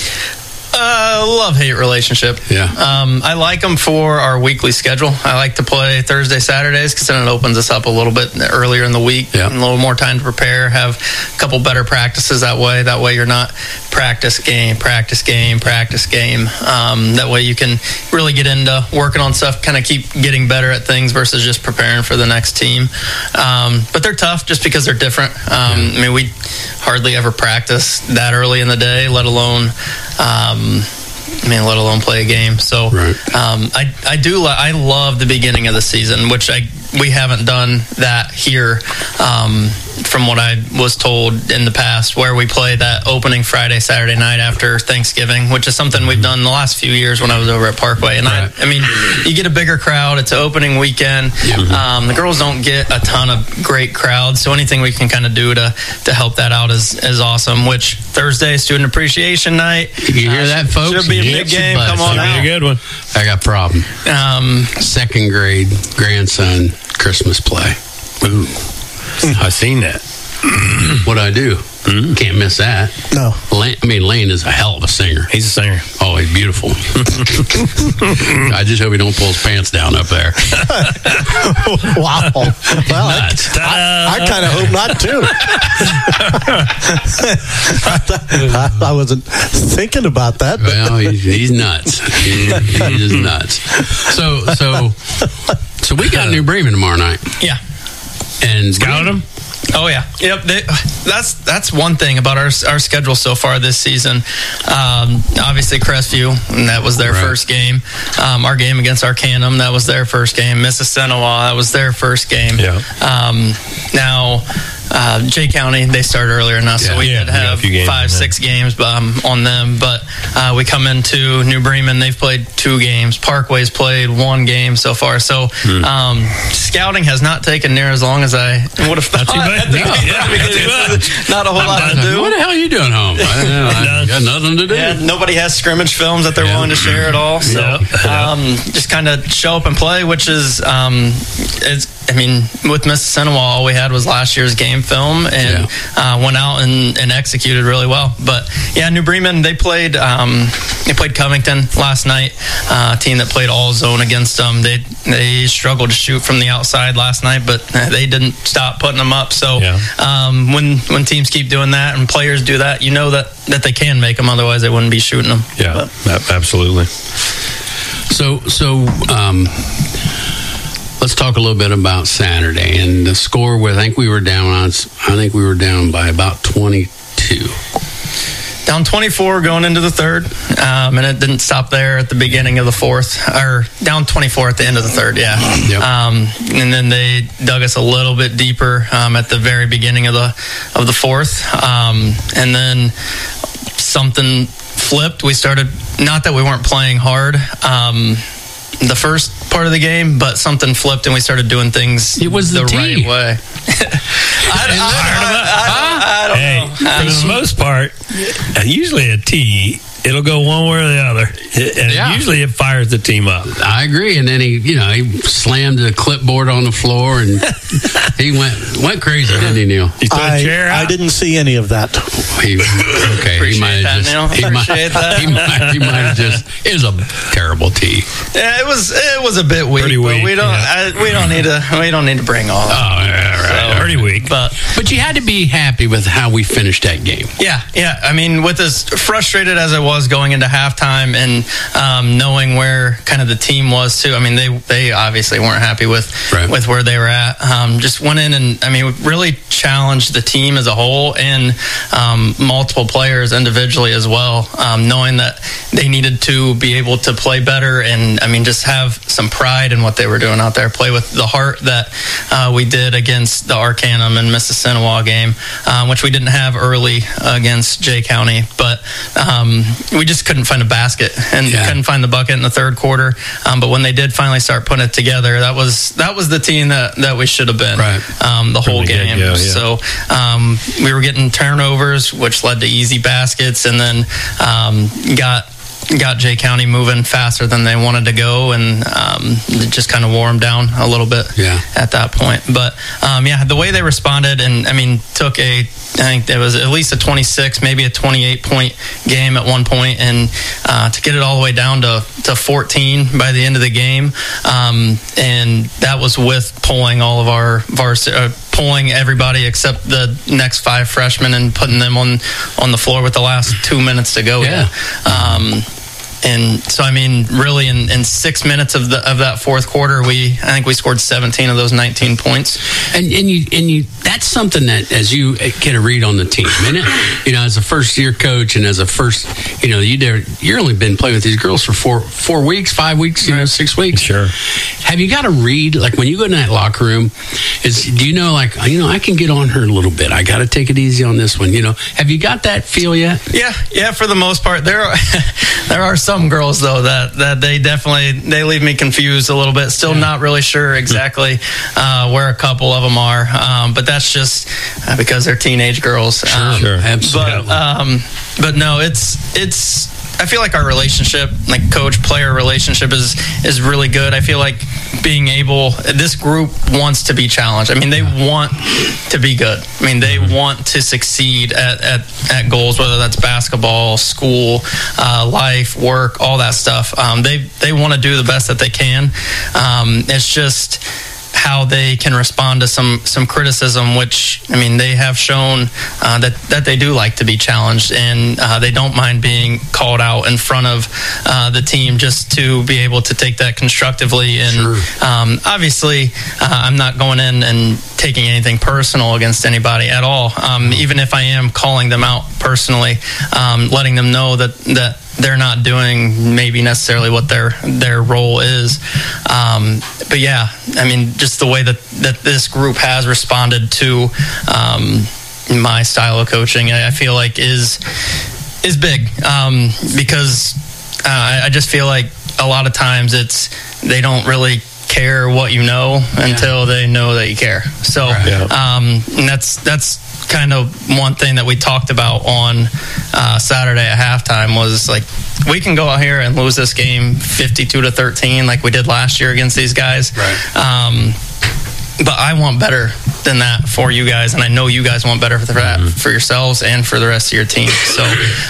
Uh, love-hate relationship. Yeah. Um, I like them for our weekly schedule. I like to play Thursday, Saturdays because then it opens us up a little bit earlier in the week. Yeah. A little more time to prepare, have a couple better practices that way. That way you're not practice game, practice game, practice game. Um, that way you can really get into working on stuff, kind of keep getting better at things versus just preparing for the next team. Um, but they're tough just because they're different. Um, I mean, we hardly ever practice that early in the day, let alone um, I mean, let alone play a game. So Right. um, I I do li- I love the beginning of the season, which I we haven't done that here. Um, from what I was told in the past, where we play that opening Friday, Saturday night after Thanksgiving, which is something we've done the last few years when I was over at Parkway. And Right. I, I mean, you get a bigger crowd. It's an opening weekend. Um, the girls don't get a ton of great crowds, so anything we can kind of do to to help that out is is awesome. Which Thursday, student appreciation night. You hear Uh, that, should- folks? Should be a Yep, big game. but Come on should Be out. a good one. I got a problem. Um, Second grade grandson Christmas play. Ooh. I seen that. What do I do? Can't miss that. no. Lane, I mean, Lane is a hell of a singer. He's a singer. Oh, he's beautiful. I just hope he don't pull his pants down up there. Wow. Well, I, Nuts. I, I kind of hope not too. I, I wasn't thinking about that. But Well, he's, he's nuts. He, he's just nuts. So, so, so we got New Bremen tomorrow night, yeah. and Got him? Oh yeah, yep. They, that's that's one thing about our our schedule so far this season. Um, obviously, Crestview, and that was their Right. first game. Um, our game against Arcanum, that was their first game. Mississinawa, that was their first game. Yeah. Um, now uh, Jay County, they started earlier than us, Yeah. so we Yeah, did we got a have few games five, on them. six games um, on them. But uh, we come into New Bremen, they've played two games. Parkway's played one game so far. So Hmm. um, scouting has not taken near as long as I would have thought. Not too bad. at the Yeah, beginning, yeah, not too because much. Not a whole lot to Like, do. what the hell are you doing home? I don't know. I got nothing to do. Yeah, nobody has scrimmage films that they're Yeah. willing to share at all. So Yep. um, just kind of show up and play, which is, um, it's, I mean, with Mississinawa, all we had was last year's game film and uh, went out and, and executed really well. But yeah, New Bremen, they played um, they played Covington last night, uh, a team that played all zone against them. They they struggled to shoot from the outside last night, but they didn't stop putting them up. So Yeah. um, when when teams keep doing that and players do that, you know that, that they can make them. Otherwise, they wouldn't be shooting them. Yeah, But- a- absolutely. So, so um, let's talk a little bit about Saturday and the score. Where I think we were down on. I think we were down by about twenty-two. Down twenty-four going into the third, um, and it didn't stop there at the beginning of the fourth, or down twenty-four at the end of the third, yeah. Yep. Um, and then they dug us a little bit deeper um, at the very beginning of the of the fourth, um, and then something flipped. We started, not that we weren't playing hard um, the first part of the game, but something flipped and we started doing things It was the the tee. right way. I, I, I, I, I don't Hey, know. for the most part, uh, usually a tee, it'll go one way or the other, and Yeah. usually it fires the team up. I agree. And then he, you know, he slammed the clipboard on the floor and he went went crazy, didn't he, Neil? You throw a I, chair out. I didn't see any of that. He, okay, he Appreciate might that, have Neil. just. He might, Appreciate that. he might. He might have just. It was a terrible tee. Yeah, it was it was a bit weak, Pretty but weak, we don't yeah. I, we don't need to we don't need to bring all Oh, that. yeah, right. So, Pretty weak. But But you had to be happy with how we finished that game. yeah, yeah. I mean, with as frustrated as I was going into halftime and um, knowing where kind of the team was too. I mean, they they obviously weren't happy with Right. with where they were at. Um, just went in and I mean, really challenged the team as a whole and um, multiple players individually as well. Um, knowing that they needed to be able to play better and I mean, just have some pride in what they were doing out there. Play with the heart that uh, we did against the Arcanum and Mississinawa game, um, which we didn't have early against Jay County, but um, we just couldn't find a basket and Yeah. couldn't find the bucket in the third quarter. Um, but when they did finally start putting it together, that was that was the team that, that we should have been Right. um, the whole From the game. get-go, yeah. So um, we were getting turnovers, which led to easy baskets, and then um, got. got Jay County moving faster than they wanted to go, and um, it just kind of wore them down a little bit Yeah. at that point. But um, yeah, the way they responded, and I mean, took a, I think there was at least a twenty-six, maybe a twenty-eight point game at one point, and uh, to get it all the way down to, to fourteen by the end of the game, um, and that was with pulling all of our varsity. Uh, pulling everybody except the next five freshmen and putting them on on the floor with the last two minutes to go. Yeah. Um, and so, I mean, really, in, in six minutes of the of that fourth quarter, we I think we scored seventeen of those nineteen points. And and you and you that's something that as you get a read on the team, and it, you know, as a first year coach and as a first, you know, you dare you're only been playing with these girls for four four weeks, five weeks, you know, six weeks. Sure. Have you got to read like when you go in that locker room? Is do you know like you know I can get on her a little bit. I got to take it easy on this one. You know, have you got that feel yet? Yeah, yeah. For the most part, there are there are some girls though that that they definitely they leave me confused a little bit. Still Yeah. not really sure exactly uh, where a couple of them are, um, but that's just uh, because they're teenage girls. Um, Sure. Absolutely. But um, but no, it's it's. I feel like our relationship, like coach player relationship, is is really good. I feel like being able, this group wants to be challenged. I mean, they want to be good. I mean, they want to succeed at at, at goals, whether that's basketball, school, uh, life, work, all that stuff. Um, they they want to do the best that they can. Um, it's just how they can respond to some some criticism, which I mean they have shown uh, that that they do like to be challenged, and uh, they don't mind being called out in front of uh, the team just to be able to take that constructively. And Sure. um, obviously, uh, I'm not going in and taking anything personal against anybody at all. Um, even if I am calling them out personally, um, letting them know that that. they're not doing maybe necessarily what their their role is. Um, but yeah, I mean, just the way that, that this group has responded to um, my style of coaching, I, I feel like is is big um, because uh, I, I just feel like a lot of times it's they don't really care what you know until yeah. they know that you care. So right. yeah. um, and that's that's kind of one thing that we talked about on uh, Saturday at halftime was like, we can go out here and lose this game fifty-two to thirteen like we did last year against these guys. Right. Um, but I want better than that for you guys, and I know you guys want better for the mm-hmm. for yourselves and for the rest of your team. So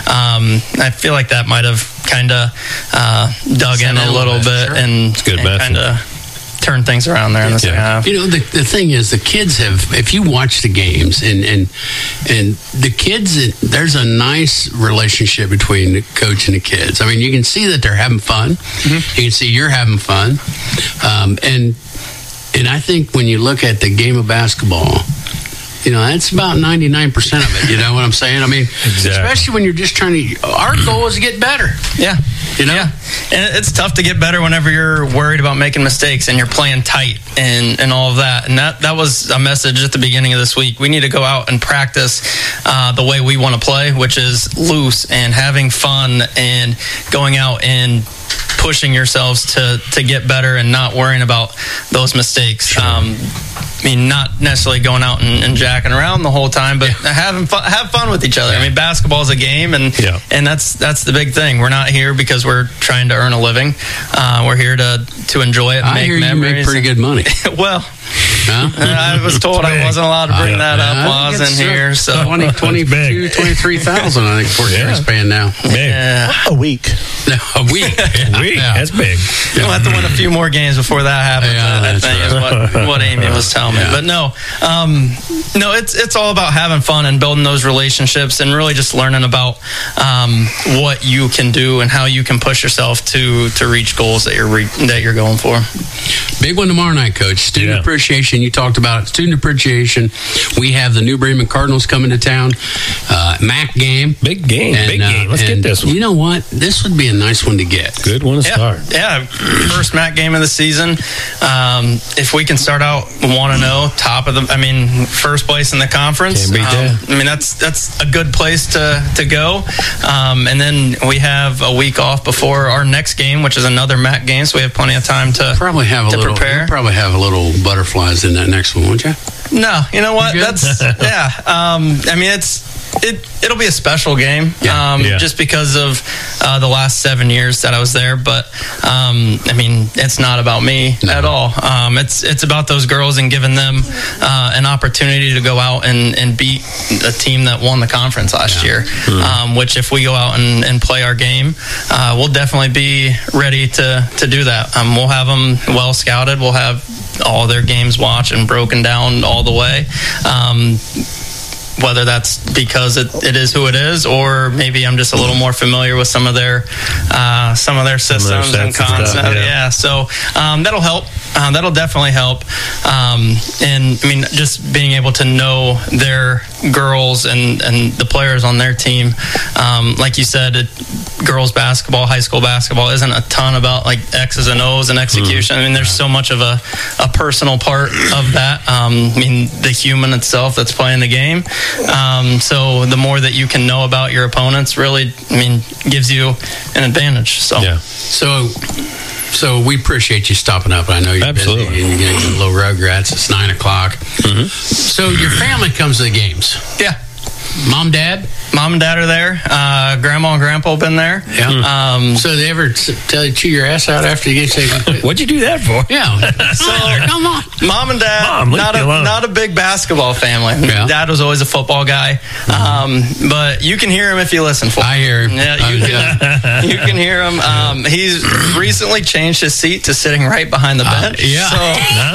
um, I feel like that might have kind of uh, dug Send in a little bit, bit sure. and, and kind of turn things around there in the second half. You know, the, the thing is, the kids have, if you watch the games, and and and the kids, there's a nice relationship between the coach and the kids. I mean, you can see that they're having fun. Mm-hmm. You can see you're having fun. Um, and and I think when you look at the game of basketball, you know, that's about ninety-nine percent of it. You know what I'm saying? I mean, exactly. Especially when you're just trying to, our goal is to get better. Yeah. You know? Yeah. And it's tough to get better whenever you're worried about making mistakes and you're playing tight and, and all of that. And that, that was a message at the beginning of this week. We need to go out and practice uh, the way we want to play, which is loose and having fun and going out and pushing yourselves to, to get better and not worrying about those mistakes. Sure. Um, I mean, not necessarily going out and, and jacking around the whole time, but yeah. having fun, have fun with each other. Yeah. I mean, basketball is a game, and yeah. and that's that's the big thing. We're not here because we're trying to earn a living. Uh, we're here to to enjoy it. And I make hear memories. You make pretty good money. Well, huh? I was told I wasn't allowed to bring uh, that up while I was in here. So twenty, twenty-two, twenty-three thousand, I think Fort Garrett's paying now. Yeah. A week. No, a week. a week. Yeah. That's big. We'll have to win a few more games before that happens. Yeah, I think right. is what, what Amy was telling me. Yeah. But no, um, no, it's it's all about having fun and building those relationships and really just learning about um, what you can do and how you can push yourself to to reach goals that you're re- that you're going for. Big one tomorrow night, Coach. Student yeah. appreciation. You talked about it. Student appreciation. We have the New Bremen Cardinals coming to town. Uh, M A C game. Big game. And, big game. Let's uh, get this one. You know what? This would be a nice one to get. Good one to yeah. start. Yeah. First M A C game of the season. Um, if we can start out one and oh, top of the, I mean, first place in the conference. Can't beat um, that. I mean, that's that's a good place to, to go. Um, and then we have a week off before our next game, which is another M A C game, so we have plenty of time to probably have a to little, prepare. Probably have a little butterflies in that next one, won't you? No, you know what? That's yeah. Um, I mean, it's it. It'll be a special game, yeah. Um, yeah. just because of uh, the last seven years that I was there. But um, I mean, it's not about me no. at all. Um, it's it's about those girls and giving them uh, an opportunity to go out and, and beat a team that won the conference last yeah. year. Mm-hmm. Um, which, if we go out and, and play our game, uh, we'll definitely be ready to to do that. Um, we'll have them well scouted. We'll have all their games watched and broken down all the way. Um, whether that's because it, it is who it is, or maybe I'm just a little more familiar with some of their uh, some of their systems and concepts. Yeah. yeah, so um, that'll help. Uh, that'll definitely help. Um, and I mean, just being able to know their girls and, and the players on their team. Um, like you said, it, girls basketball, high school basketball isn't a ton about like X's and O's and execution. Mm. I mean, there's so much of a, a personal part of that. Um, I mean, the human itself that's playing the game. Um, so the more that you can know about your opponents, really, I mean, gives you an advantage. So, yeah. So, so we appreciate you stopping up. I know you're Absolutely. busy and you're getting little Rugrats. It's nine o'clock. Mm-hmm. So your family comes to the games. Yeah. Mom, Dad? Mom and Dad are there. Uh, Grandma and Grandpa have been there. Yeah. Um, so they ever tell you to chew your ass out after you get saved? What'd you do that for? Yeah. So, come on. Mom and Dad, Mom, not a not a big basketball family. Yeah. Dad was always a football guy. Mm-hmm. Um, but you can hear him if you listen for him. I hear him. Yeah, you, can, you can hear him. Um, he's recently changed his seat to sitting right behind the bench. Uh, yeah. So,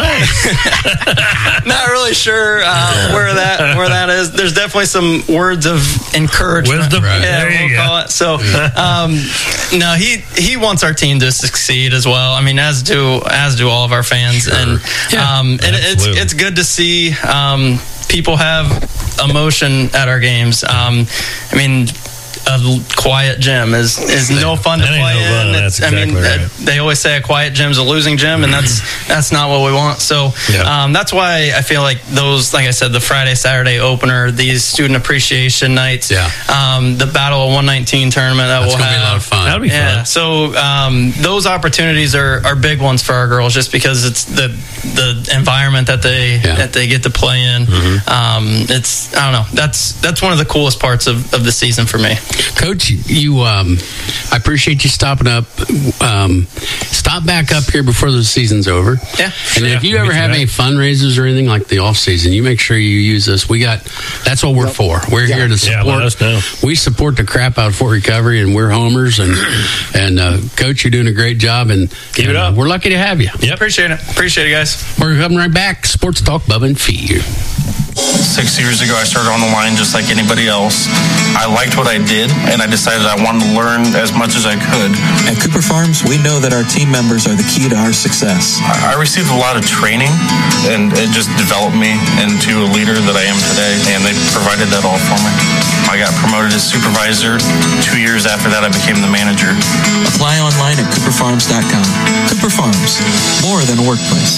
nice. Not really sure uh, where that where that is. There's definitely some words of encouragement. Wisdom. Right. Yeah, there you we'll go. call it. So, um, no, he he wants our team to succeed as well. I mean, as do as do all of our fans, sure. and yeah, um, and it's it's good to see um, people have emotion at our games. Um, I mean, a quiet gym is is no fun to That ain't play no fun. in. That's It's- I mean, exactly uh, right. they always say a quiet gym's a losing gym, and that's that's not what we want. So Yeah. um, that's why I feel like those, like I said, the Friday Saturday opener, these student appreciation nights, Yeah. um, the Battle of one nineteen tournament that That's we'll gonna have. be a lot of fun. That'll be Yeah, fun. so um, those opportunities are, are big ones for our girls, just because it's the the environment that they Yeah. that they get to play in. Mm-hmm. Um, it's I don't know. That's that's one of the coolest parts of, of the season for me. Coach, you, um, I appreciate you stopping up. Um, stop back up here before the season's over. Yeah, And sure. if you We'll ever get you have back. any fundraisers or anything like the off season, you make sure you use us. We got that's what we're for. We're here to Yeah, support. let us know. We support the crap out of Fort Recovery, and we're homers. And and uh, Coach, you're doing a great job. And Keep it and, uh, up. we're lucky to have you. Yep. Appreciate it. Appreciate it, guys. We're coming right back. Sports Talk, Bubba and Fee. Six years ago, I started on the line just like anybody else. I liked what I did, and I decided I wanted to learn as much as I could. At Cooper Farms, we know that our team members are the key to our success. I received a lot of training, and it just developed me into a leader that I am today, and they provided that all for me. I got promoted as supervisor. Two years after that, I became the manager. Apply online at cooper farms dot com. Cooper Farms, more than a workplace.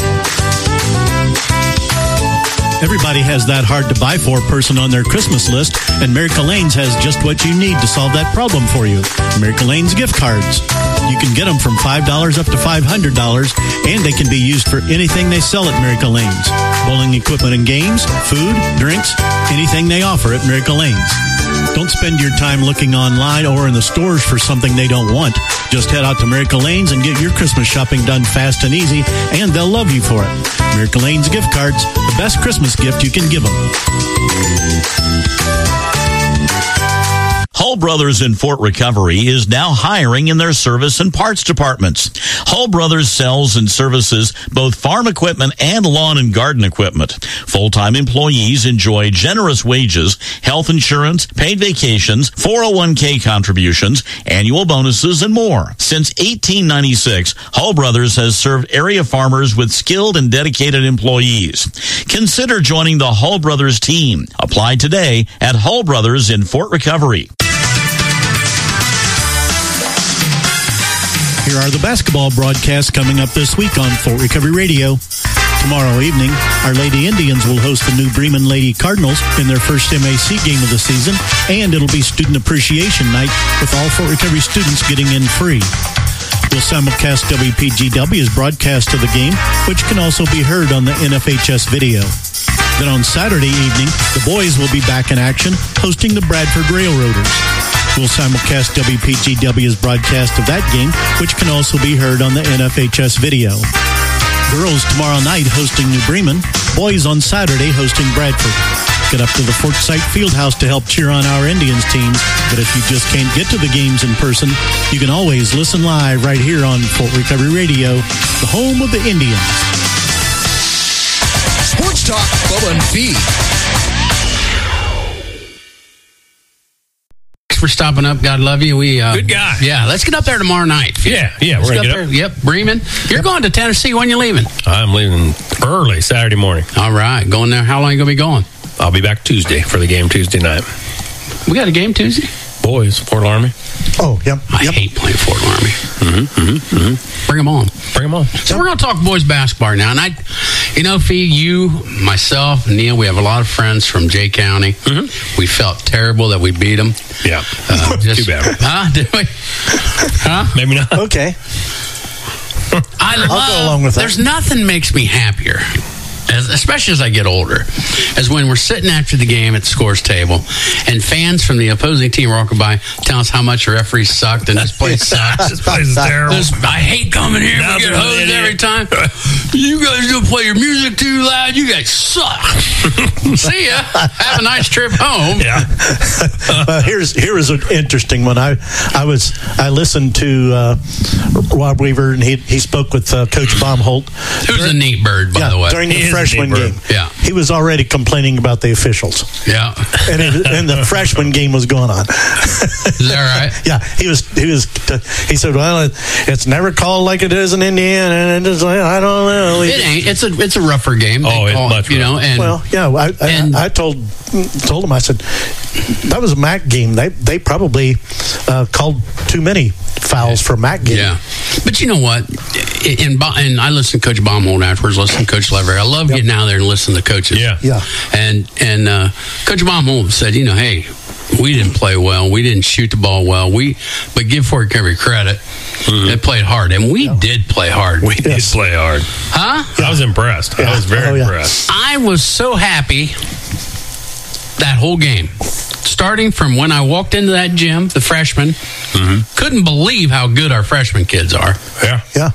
Everybody has that hard-to-buy-for person on their Christmas list, and Miracle Lanes has just what you need to solve that problem for you. Miracle Lanes gift cards. You can get them from five dollars up to five hundred dollars, and they can be used for anything they sell at Miracle Lanes. Bowling equipment and games, food, drinks, anything they offer at Miracle Lanes. Don't spend your time looking online or in the stores for something they don't want. Just head out to Miracle Lanes and get your Christmas shopping done fast and easy, and they'll love you for it. Miracle Lanes gift cards, the best Christmas gift you can give them. Hull Brothers in Fort Recovery is now hiring in their service and parts departments. Hull Brothers sells and services both farm equipment and lawn and garden equipment. Full-time employees enjoy generous wages, health insurance, paid vacations, four oh one k contributions, annual bonuses, and more. Since eighteen ninety-six, Hull Brothers has served area farmers with skilled and dedicated employees. Consider joining the Hull Brothers team. Apply today at Hull Brothers in Fort Recovery. Here are the basketball broadcasts coming up this week on Fort Recovery Radio. Tomorrow evening, our Lady Indians will host the New Bremen Lady Cardinals in their first M A C game of the season, and it'll be Student Appreciation Night with all Fort Recovery students getting in free. We'll simulcast W P G W's broadcast of the game, which can also be heard on the N F H S video. Then on Saturday evening, the boys will be back in action, hosting the Bradford Railroaders. We'll simulcast W P G W's broadcast of that game, which can also be heard on the N F H S video. Girls tomorrow night hosting New Bremen, boys on Saturday hosting Bradford. Get up to the Fort Sight Fieldhouse to help cheer on our Indians teams, but if you just can't get to the games in person, you can always listen live right here on Fort Recovery Radio, the home of the Indians. Sports Talk, Bubba and Fee. For stopping up, God love you. We uh, Good guy. Yeah, let's get up there tomorrow night. Yeah, yeah, Let's we're gonna get get up up. there. Yep, Bremen. You're going to Tennessee. When you leaving? I'm leaving early Saturday morning. All right, going there. How long you gonna be going? I'll be back Tuesday for the game Tuesday night. We got a game Tuesday. Boys, Fort Army. Oh, yep. I yep. hate playing Fort Army. Mm-hmm, mm-hmm, mm-hmm. Bring them on. Bring them on. So we're going to talk boys basketball now. And I, you know, Fee, you, myself, Neil, we have a lot of friends from Jay County. Mm-hmm. We felt terrible that we beat them. Yeah. Uh, just, Too bad. Huh? Did we? Huh? Maybe not. Okay. I love, I'll go along with that. There's nothing makes me happier, as, especially as I get older, as when we're sitting after the game at the scores table and fans from the opposing team walking by tell us how much the referees sucked and this place sucks. This place is terrible. This, I hate coming here. We get hosed every time. You guys don't play your music too loud. You guys suck. See ya. Have a nice trip home. Yeah. Well, here's here is an interesting one. I I was I listened to uh, Rob Weaver, and he he spoke with uh, Coach Baumholt. Who's a neat bird, by yeah, the way. during the He is a freshman Deeper. game. Yeah. He was already complaining about the officials. Yeah. And, it, and the freshman game was going on. Is that right? Yeah. He was, he was, he said, well, it, it's never called like it is in Indiana. And it's like, I don't know. It ain't. It's a it's a rougher game. Oh, They it's call it, much you know. rougher. And Well, yeah, I, I, and- I told told him, I said, that was a M A C game. They they probably uh, called too many fouls for M A C game. yeah, but you know what? And and I listened to Coach Baumhold afterwards. Listen to Coach Lever. I love getting out there and listening to coaches. Yeah. Yeah. And and uh, Coach Baumhold said, you know, hey, we didn't play well. We didn't shoot the ball well. We but give Fort Recovery credit. Mm-hmm. They played hard, and we did play hard. We did play hard. Huh? I was impressed. I was very Oh, yeah. impressed. I was so happy that whole game. Starting from when I walked into that gym, the freshmen, couldn't believe how good our freshman kids are. Yeah. Yeah.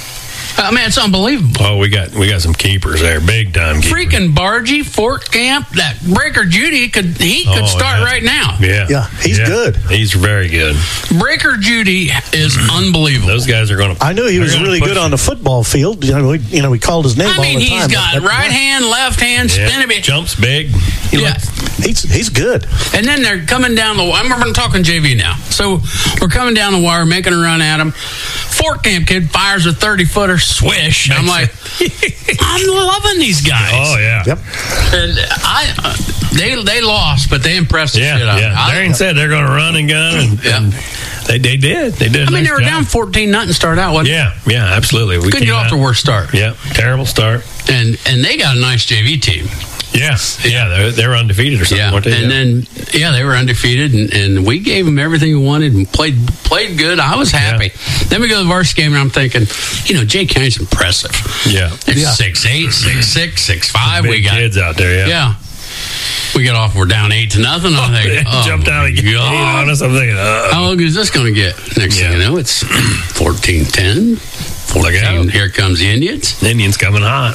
I mean, it's unbelievable. Oh, we got we got some keepers there, big time keepers. Freaking Bargy, Fort Camp, that Breaker Judy could he could Oh, start yeah. right now. Yeah, Yeah, he's good. He's very good. Breaker Judy is unbelievable. Those guys are going to. I knew he was really good on the football field. You know, we, you know, we called his name I all mean, the he's time. got But- right hand, left hand, spin a bit. Jumps big. He Yeah. looks- He's he's good. And then they're coming down the. I'm, I'm talking J V now. So we're coming down the wire, making a run at him. Fort Camp kid fires a thirty footer, swish. I'm like, I'm loving these guys. Oh yeah. Yep. And I, uh, they they lost, but they impressed the Yeah, shit out of me. yeah. I- Darian said they're going to run and gun, and, Yeah. and they they did. They did. a I mean, nice they were job. down fourteen nothing start out. Wasn't Yeah, yeah, absolutely. We Couldn't came get off out- the worst start. Yeah, terrible start. And and they got a nice J V team. Yeah, yeah, they're, they're undefeated or something. Yeah, weren't they? and then yeah, they were undefeated, and, and we gave them everything we wanted and played played good. I was happy. Then we go to the varsity game, and I'm thinking, you know, Jay County's impressive. yeah, They're Yeah. six eight, six six, six five. big We got kids out there. Yeah, yeah. We get off. We're down eight to nothing. I'm They thinking, oh, jumped out my of the gate God. on us. I'm thinking, uh, How long is this going to get? Next Yeah. thing you know, it's fourteen ten. Look out. Here comes the Indians. Indians coming hot.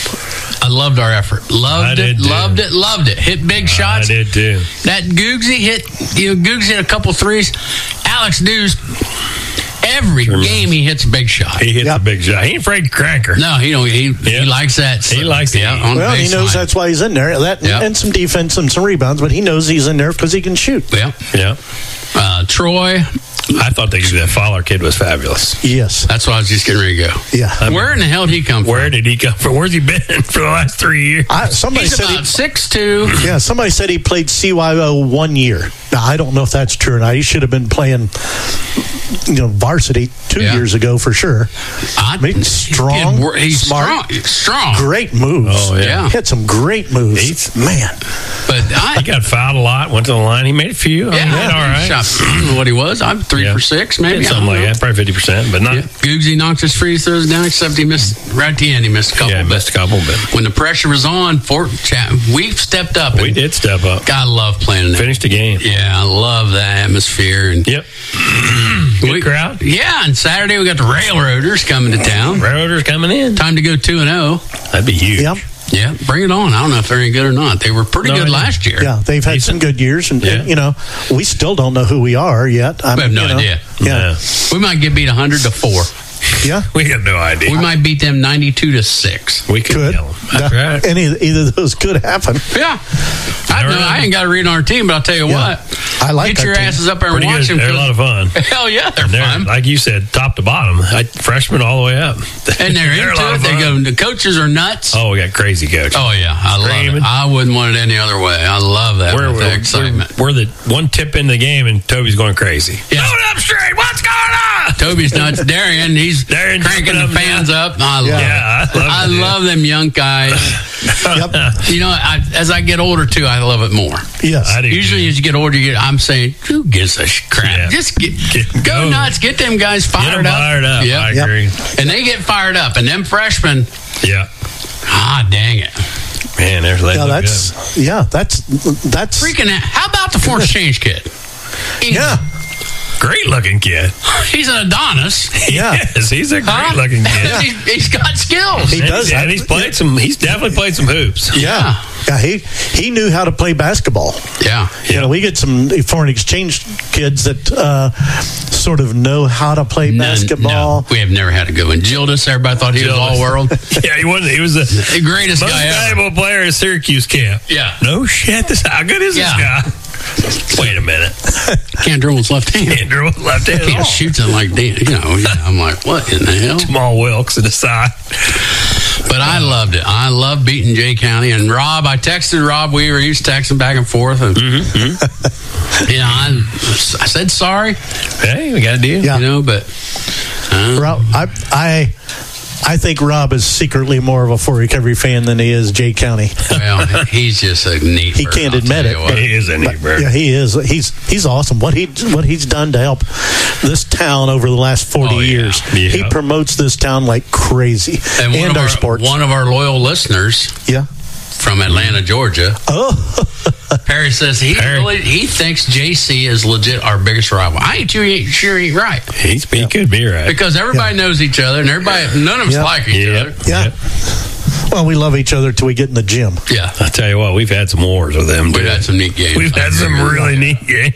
I loved our effort. Loved I it, did too. loved it, loved it. Hit big shots. I did too. That Googsy hit, you know, Googsy hit a couple threes. Alex Dews, every game he hits a big shot. He hits Yep. a big shot. He ain't afraid to crank her. No, he don't. He, Yeah. he likes that. He likes it. yeah, on Well, the he knows baseline. that's why he's in there. That Yeah. and some defense and some rebounds, but he knows he's in there because he can shoot. Yeah. Yeah, Uh, Troy, I thought they, that Fowler kid was fabulous. Yes. that's why I was just getting ready to go. Yeah. Where in the hell did he come from? Where did he come from? Where's he been for the last three years? I, somebody He's said about he, six two. yeah, somebody said he played C Y O one year. Now I don't know if that's true or not. He should have been playing, you know, varsity two Yeah. years ago for sure. I, I mean, strong, He's, he's smart, strong. Strong. great moves. Oh, yeah. Yeah. He had some great moves. He's- Man, But I, He got fouled a lot. Went to the line. He made a few. I yeah, mean, he did all right. shot what he was. I'm three Yeah. for six, maybe. I Something don't like know. that. Probably fifty percent, but not. Yeah. Googsy knocked his free throws down, except he missed right at the end. He missed a couple. Yeah, but missed a couple, but when the pressure was on, Fort Chat, we stepped up. we and did step up. God, I love playing in that. Finished the game. Yeah, I love that atmosphere. And Yep. Good we- crowd. Yeah, and Saturday we got the Railroaders coming to town. Railroaders coming in. Time to go two and zero. That'd be huge. yep. Yeah, bring it on. I don't know if they're any good or not. They were pretty No, good I know. last year. Yeah, they've had some good years, and, Yeah. and, you know, we still don't know who we are yet. I We have mean, no you know, idea. Yeah, We might get beat one hundred to four. yeah, We have no idea. We might beat them ninety-two to six. We could. could. Kill 'em. That's Yeah, right. Any either of those could happen. Yeah. I, Never know, know. I ain't got to read on our team, but I'll tell you Yeah. what. I like Get our your team. asses up there Pretty and watch good. them. They're a lot of fun. Hell yeah, they're And they're, fun. like you said, top to bottom. I, freshmen all the way up. And they're, a into lot it. of They fun. go. The coaches are nuts. Oh, we got crazy coach. Oh yeah, I love Screaming. it. I wouldn't want it any other way. I love that. We're, with the we're, excitement. we're, we're the one tip in the game, and Toby's going crazy. Yeah. Load up straight. What's going on? Toby's nuts. Darian, he's Darian cranking jumping the up and fans down. up. I love Yeah, it. I love I it, dude. love them young guys. Yep. You know, I, as I get older too, I love it more. Yes. I do Usually, too. as you get older, you get, I'm saying, who gives a sh- crap? Yeah. Just get, Get- go, go. nuts. Get them guys Get fired 'em up. fired up. Yep. I Yep. agree. And they get fired up. And them freshmen, Yeah. ah, dang it. Man, they're they Yeah, look that's yeah, that's that's Freaking, how about the foreign exchange kid? yeah. Great looking kid. He's an Adonis. Yeah. Yes, he's a great Huh? looking kid. He- he's got skills. He And does. he's- and he's played some. He's definitely played some hoops. Yeah. Yeah, he he knew how to play basketball. Yeah. You know, we get some foreign exchange kids that uh, sort of know how to play None- basketball. No, we have never had a good one. Gildas, everybody thought he was Gildas. all world. Yeah, he wasn't. He was the The greatest most guy ever. valuable player at Syracuse camp. Yeah. No shit. This how good is Yeah. this guy? Wait a minute. Can't dribble with left hand. Andrew with left hand. He at all. shoots it like damn. You know, yeah, I'm like, what in the hell? Jamal Wilkes at the side. But I loved it. I love beating Jay County. And Rob, I texted Rob Weaver. He was texting back and forth. And, Mm-hmm. you know, I, I said sorry. Hey, we got a deal. Yeah. You know, but uh, Rob, I, I I think Rob is secretly more of a For Recovery fan than he is Jay County. well, he's just a neat. He bird, can't I'll admit tell it, you what. He is a neat bird. Yeah, he is. He's he's awesome. What he what he's done to help this town over the last forty Oh, yeah. years. Yeah. He promotes this town like crazy, And, one of our, our sports. one of our loyal listeners yeah. from Atlanta, Georgia, Oh, Perry says he Perry. really he thinks J C is legit our biggest rival. I ain't too ain't sure he right He's, he could be right. because everybody knows each other and everybody none of us Yeah. like each Yeah. other. yeah. Yep. Well, we love each other till we get in the gym. Yeah, I tell you what, we've had some wars with them. we've dude. had some neat games. We've I had some agree. really neat games.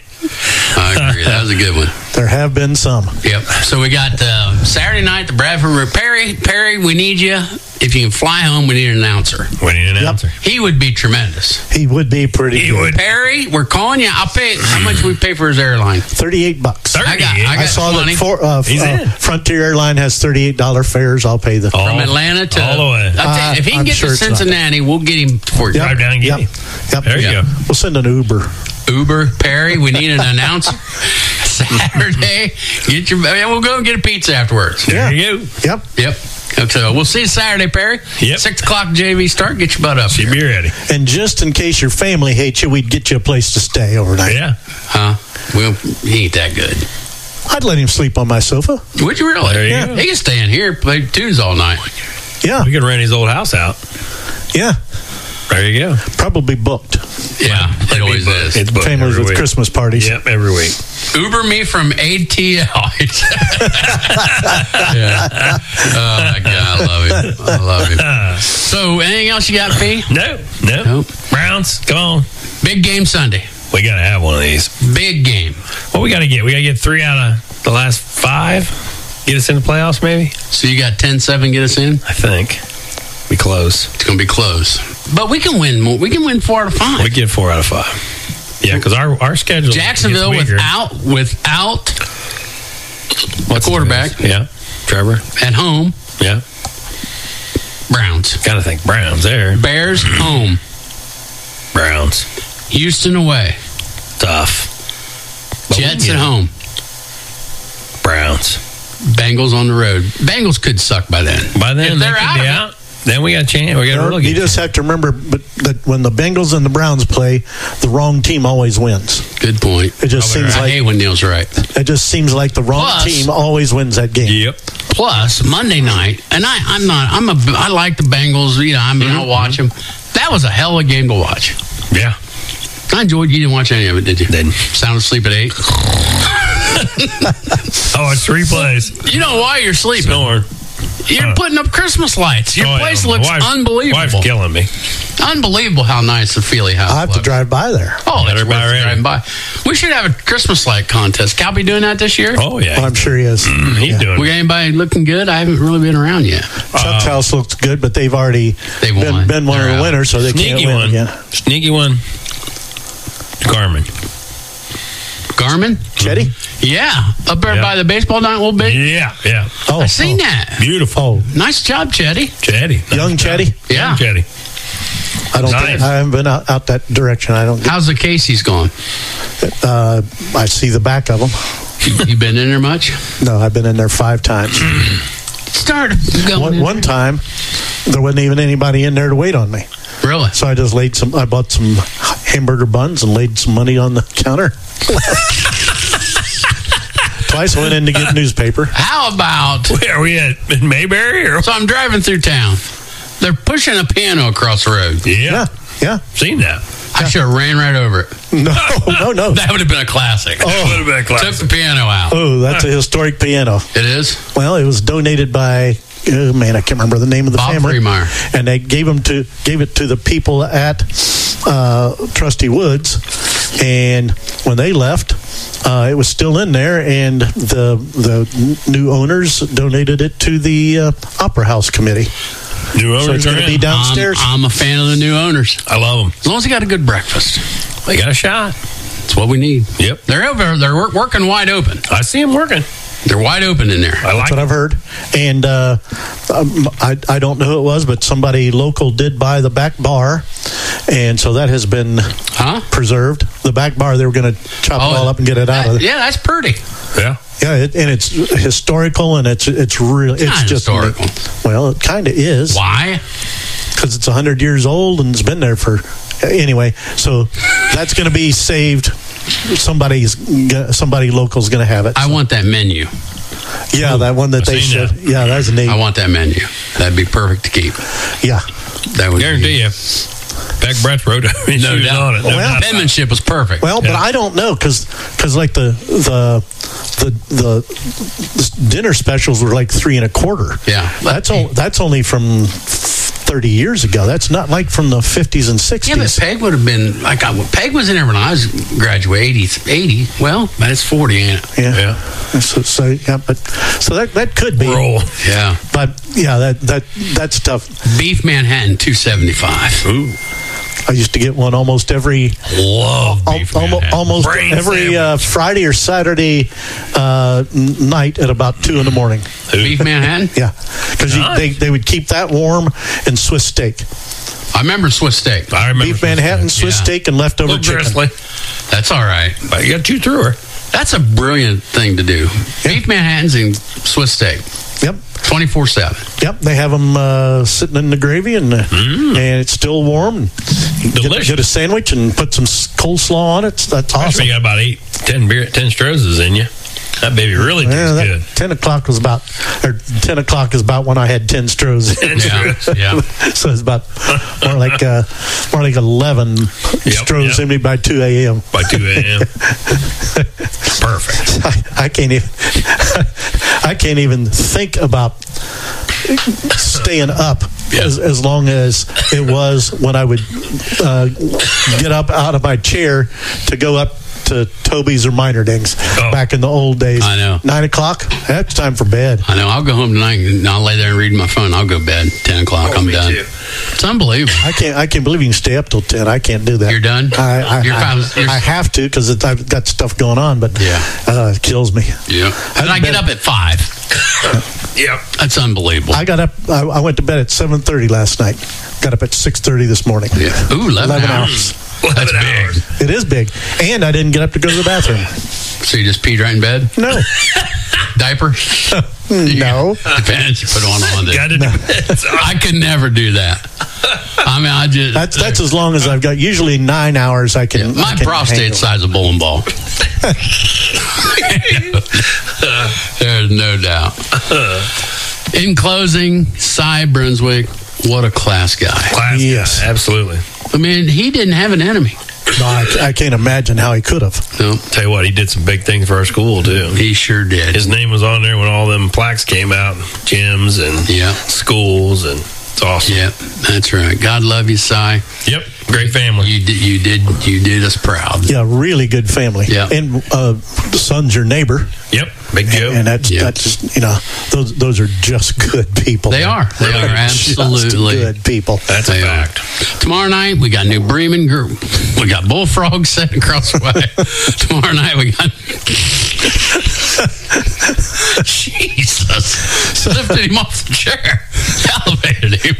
I agree. That was a good one. There have been some. Yep. So we got uh, Saturday night, the Bradford Perry. Perry, we need you. If you can fly home, we need an announcer. We need an announcer. He would be tremendous. He would be pretty He good. would. Perry, we're calling you. I'll pay. How much we pay for his airline? thirty-eight bucks. I got. I got I saw money that for, uh, He's uh, in. Frontier Airline has thirty-eight dollars fares. I'll pay the. All- from Atlanta to. all the way. I'll tell you, if he can Uh, I'm get sure to it's not. Cincinnati, we'll get him for you. Drive down and get Yep. him. Yep. There you Yeah. go. We'll send an Uber. Uber Perry, we need an announcer. Saturday, get your. We'll go and get a pizza afterwards. There Yeah. you go. Yep. Yep. So we'll see you Saturday, Perry. Yep. Six o'clock J V start. Get your butt up. She'd here. be ready. And just in case your family hates you, we'd get you a place to stay overnight. Yeah. Huh? Well, he ain't that good. I'd let him sleep on my sofa. Would you really? There you yeah. go. He can stay in here, play tunes all night. Yeah. We could rent his old house out. Yeah. There you go. Probably booked. Yeah, it always is. It's booked Families every with week. Christmas parties. Yep, every week. Uber me from A T L. yeah. Oh my God, I love him. I love him. So, anything else you got, P? No, no. Nope. Browns, come on. Big game Sunday. We got to have one of these. Big game. What we got to get? We got to get three out of the last five. Get us in the playoffs, maybe? So you got ten seven get us in? I think. Be close. It's going to be close. But we can win more. We can win four out of five. We get four out of five. Yeah, because our, our schedule Jacksonville gets weaker. without without What's a quarterback the Yeah, Trevor. at home. Yeah. Browns. Got to think Browns there. Bears home. Browns. Houston away. Tough. But we Jets can at get home. Browns. Bengals on the road. Bengals could suck by then. By then, If they they're could out be of it. out. Then we got a chance. We got a Well, really you good just have to remember but, that when the Bengals and the Browns play, the wrong team always wins. Good point. It just Probably seems right. I like hate when Neil's right. it just seems like the wrong Plus- team always wins that game. Yep. Plus Monday night, and I, I'm not. I'm a. I like the Bengals. You know, I mean, Mm-hmm. I'll watch them. That was a hell of a game to watch. Yeah. I enjoyed. You didn't watch any of it, did you? Didn't. Sound asleep at eight. Oh, it's three plays. You know why you're sleeping? Snoring. You're Uh. putting up Christmas lights. Your Oh, yeah. place My looks wife- unbelievable. Wife's killing me. Unbelievable how nice the Feely House I have to looks. drive by there. Oh, Better it's buy worth ready. driving by. We should have a Christmas light contest. Cal be doing that this year? Oh, yeah. Well, I'm sure he is. He's Yeah. doing We got anybody looking good? I haven't really been around yet. Chuck's house looks good, but they've already They been, won. been one They're of the out. winners, so they can't Sneaky win one. again. Sneaky one. Carmen. Garmin? Chetty? Yeah. Up there Yeah. by the baseball diamond, a little bit. Yeah, yeah. Oh, I seen oh. that. Beautiful. Nice job, Chetty. Chetty. Young Chetty? Yeah. Young Chetty. I don't. Nice. Think, I haven't been out, out that direction. I don't. How's the Casey's going? Uh, I see the back of them. You been in there much? No, I've been in there five times. Started going One, in one there. time, there wasn't even anybody in there to wait on me. Really? So I just laid some. I bought some hamburger buns and laid some money on the counter. Twice went in to get newspaper. How about... Where are we at? In Mayberry? Or? So I'm driving through town. They're pushing a piano across the road. Yeah. Yeah, yeah. Seen that. I should have ran right over it. No, no, no. That would have been a classic. Oh, would have been a classic. Took the piano out. Oh, that's a historic piano. It is? Well, it was donated by, oh man, I can't remember the name of the Bob family. Freemeyer. And they gave them to gave it to the people at uh, Trusty Woods. And when they left, uh, it was still in there, and the the new owners donated it to the uh, Opera House Committee. New owners So it's are going to in. be downstairs. I'm, I'm a fan of the new owners. I love them. As long as they got a good breakfast. They got a shot. That's what we need. Yep. They're over. They're wor- working wide open. I see them working. They're wide open in there. I like That's what it. I've heard. And uh, um, I, I don't know who it was, but somebody local did buy the back bar. And so that has been Huh? preserved. The back bar, they were going to chop Oh, it all up and get it out of there. Yeah, that's pretty. Yeah. Yeah, it, and it's historical, and it's it's real. It's Not just historical. Well, it kind of is. Why? Because it's a hundred years old and it's been there for anyway. So that's going to be saved. Somebody's g- somebody local's going to have it. I want that menu. Yeah, that one that I've they seen should. that. Yeah, that's neat. I want that menu. That'd be perfect to keep. Yeah, That would Guarantee you. Beck Brett's wrote it. No doubt. on it. No Well, doubt. Penmanship was perfect. Well, but Yeah. I don't know because like the the the the dinner specials were like three and a quarter. Yeah. that's o- that's only from thirty years ago. That's not like from the fifties and Yeah, but sixties. Peg would have been like I, Peg was in there when I was graduating eighty. Well, that's forty, ain't it? Yeah. Yeah. So, so yeah, but so that that could be. Roll. Yeah. But yeah, that that that's tough. Beef Manhattan two seventy five. Ooh. I used to get one almost every Love al- beef almo- Manhattan. almost Brain every uh, Friday or Saturday uh, n- night at about two in the morning. Beef Manhattan. Yeah, because Nice. they they would keep that warm and Swiss steak, I remember Swiss steak. I remember. beef Manhattan, Swiss Yeah. steak, and leftover Little chicken. bristly. That's all right. But you got to chew through her. That's a brilliant thing to do. Beef Manhattans and Swiss steak. Yep. twenty-four seven. Yep, they have them uh, sitting in the gravy, and uh, and it's still warm. You get, Delicious. get a sandwich and put some s- coleslaw on it. That's awesome. Actually, you got about eight, ten beer, ten Strohs in you. That baby really tastes Yeah, that good. ten o'clock was about, or ten o'clock is about when I had ten Strohs. Ten Yeah, Strohs. yeah. So it's about more like uh, more like eleven Strohs yep. in me by two a m By two a.m. Perfect. I, I can't even I can't even think about staying up Yeah. as, as long as it was when I would uh, get up out of my chair to go up to Toby's or Minerdings Oh. back in the old days. I know. Nine o'clock, that's time for bed. I know. I'll go home tonight and I'll lay there and read my phone. I'll go to bed. ten o'clock. Oh, I'm me done. too. It's unbelievable. I can't. I can't believe you can stay up till ten. I can't do that. You're done? I, I, You're I, kind of- you're- I have to because I've got stuff going on, but Yeah. uh, it kills me. Yeah. And I get up at five. Yep. That's unbelievable. I got up. I, I went to bed at seven thirty last night. Got up at six thirty this morning. Yeah. Ooh, eleven, hours. That's big. hours. It is big, and I didn't get up to go to the bathroom. So you just peed right in bed? No, Diaper? no. Depends. You put one on. Got to do it. I could never do that. I mean, I just. That's that's as long as I've got. Usually nine hours. I can. My I can prostate handle. size a bowling ball. There's no doubt. In closing, Cy Brunswick, what a class guy. Class Yes. guy, absolutely. I mean, he didn't have an enemy. No, I, I can't imagine how he could have. No, Tell you what, he did some big things for our school too. he sure did. His name was on there when all them plaques came out, gyms and Yeah. schools, and it's awesome. Yep, that's right. God love you, Cy. Yep, great family. You did, you did, you did us proud. Yeah, really good family. Yeah. and uh, the son's your neighbor. Yep, Big Joe. And that's Yeah. that's you know those those are just good people. They are. They They're are just absolutely good people. That's They a are. fact. Tomorrow night we got New Bremen group. We got bullfrogs sitting across the way. Tomorrow night we got. Jesus! Lifted him off the chair, elevated him.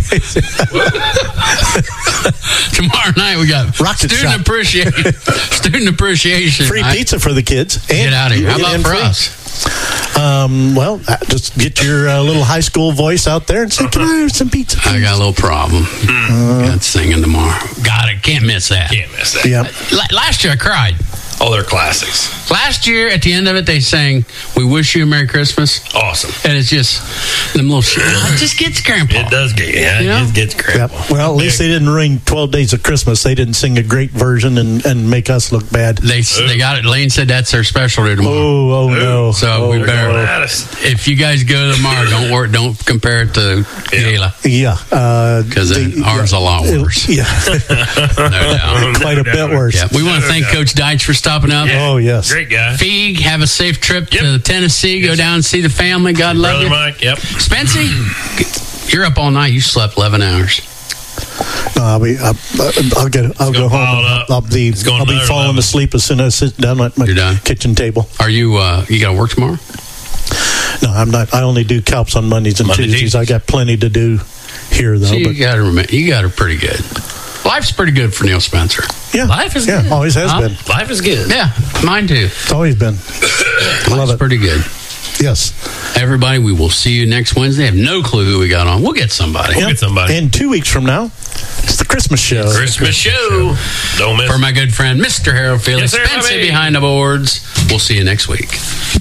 Tomorrow night we got Rocket student shot. appreciation. Student appreciation. Free night. pizza for the kids. And Get out of here. you How get about in for free. us? Um, well, uh, just get your uh, little high school voice out there and say, "Can I have some pizza?" I got a little problem. got singing tomorrow. Got it. Can't miss that. Can't miss that. Yeah. La- Last year I cried. Oh, they're classics. Last year, at the end of it, they sang, "We wish you a Merry Christmas." Awesome. And it's just, them little shit. It just gets grandpa. It does get, yeah, You it know? just gets grandpa. Yep. Well, at least they didn't ring twelve Days of Christmas. They didn't sing a great version and, and make us look bad. They they got it. Lane said that's their specialty tomorrow. Oh, oh no. So oh, we no. better, if you guys go tomorrow, don't worry, don't compare it to Gala. Yeah. Because uh, ours yeah, a lot worse. It, yeah. No doubt. Quite a bit worse. Yeah. We want to thank Coach Deitch for stopping up. Yeah. Oh, yes. Great guy. Feig, have a safe trip Yep. to Tennessee. Go Yes. down and see the family. God love Brother you. Mike, yep. Spency, you're up all night. You slept eleven hours. No, I'll be. I'll, I'll get. I'll go home. pile And up. I'll be. It's going I'll be another falling eleven. asleep as soon as I sit down at my You're done? kitchen table. Are you, uh, you got to work tomorrow? No, I'm not. I only do Calps on Mondays and Monday, Tuesdays. Tuesdays. I got plenty to do here, though. So you but got to remember, you got it pretty good. Life's pretty good for Neil Spencer. yeah, Life is yeah, good. always has Huh? been. Life is good. Yeah, mine too. It's always been. Love Life's it. pretty good. Yes. Everybody, we will see you next Wednesday. I have no clue who we got on. We'll get somebody. We'll get somebody. And two weeks from now, it's the Christmas show. Christmas show. Don't miss For my good friend, Mister Harold Felix, Yes, sir, Spencer baby. behind the boards. We'll see you next week.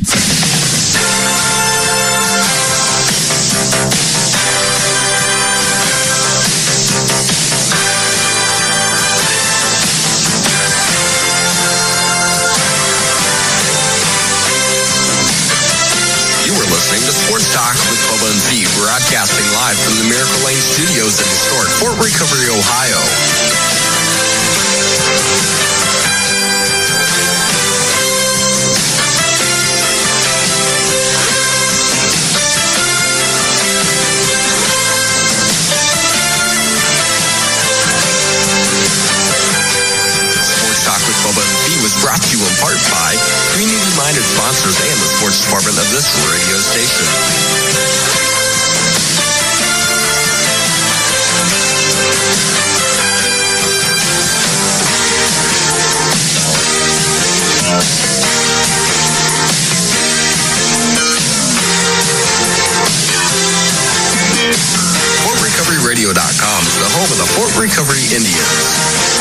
You were listening to Sports Talk with Bubba and Pete, broadcasting live from the Miracle Lane Studios in historic Fort Recovery, Ohio. Sports Talk with Bubba and Pete was brought to you in part by community-minded sponsors and the sports department of this radio station. Fort Recovery Radio dot com is the home of the Fort Recovery Indians.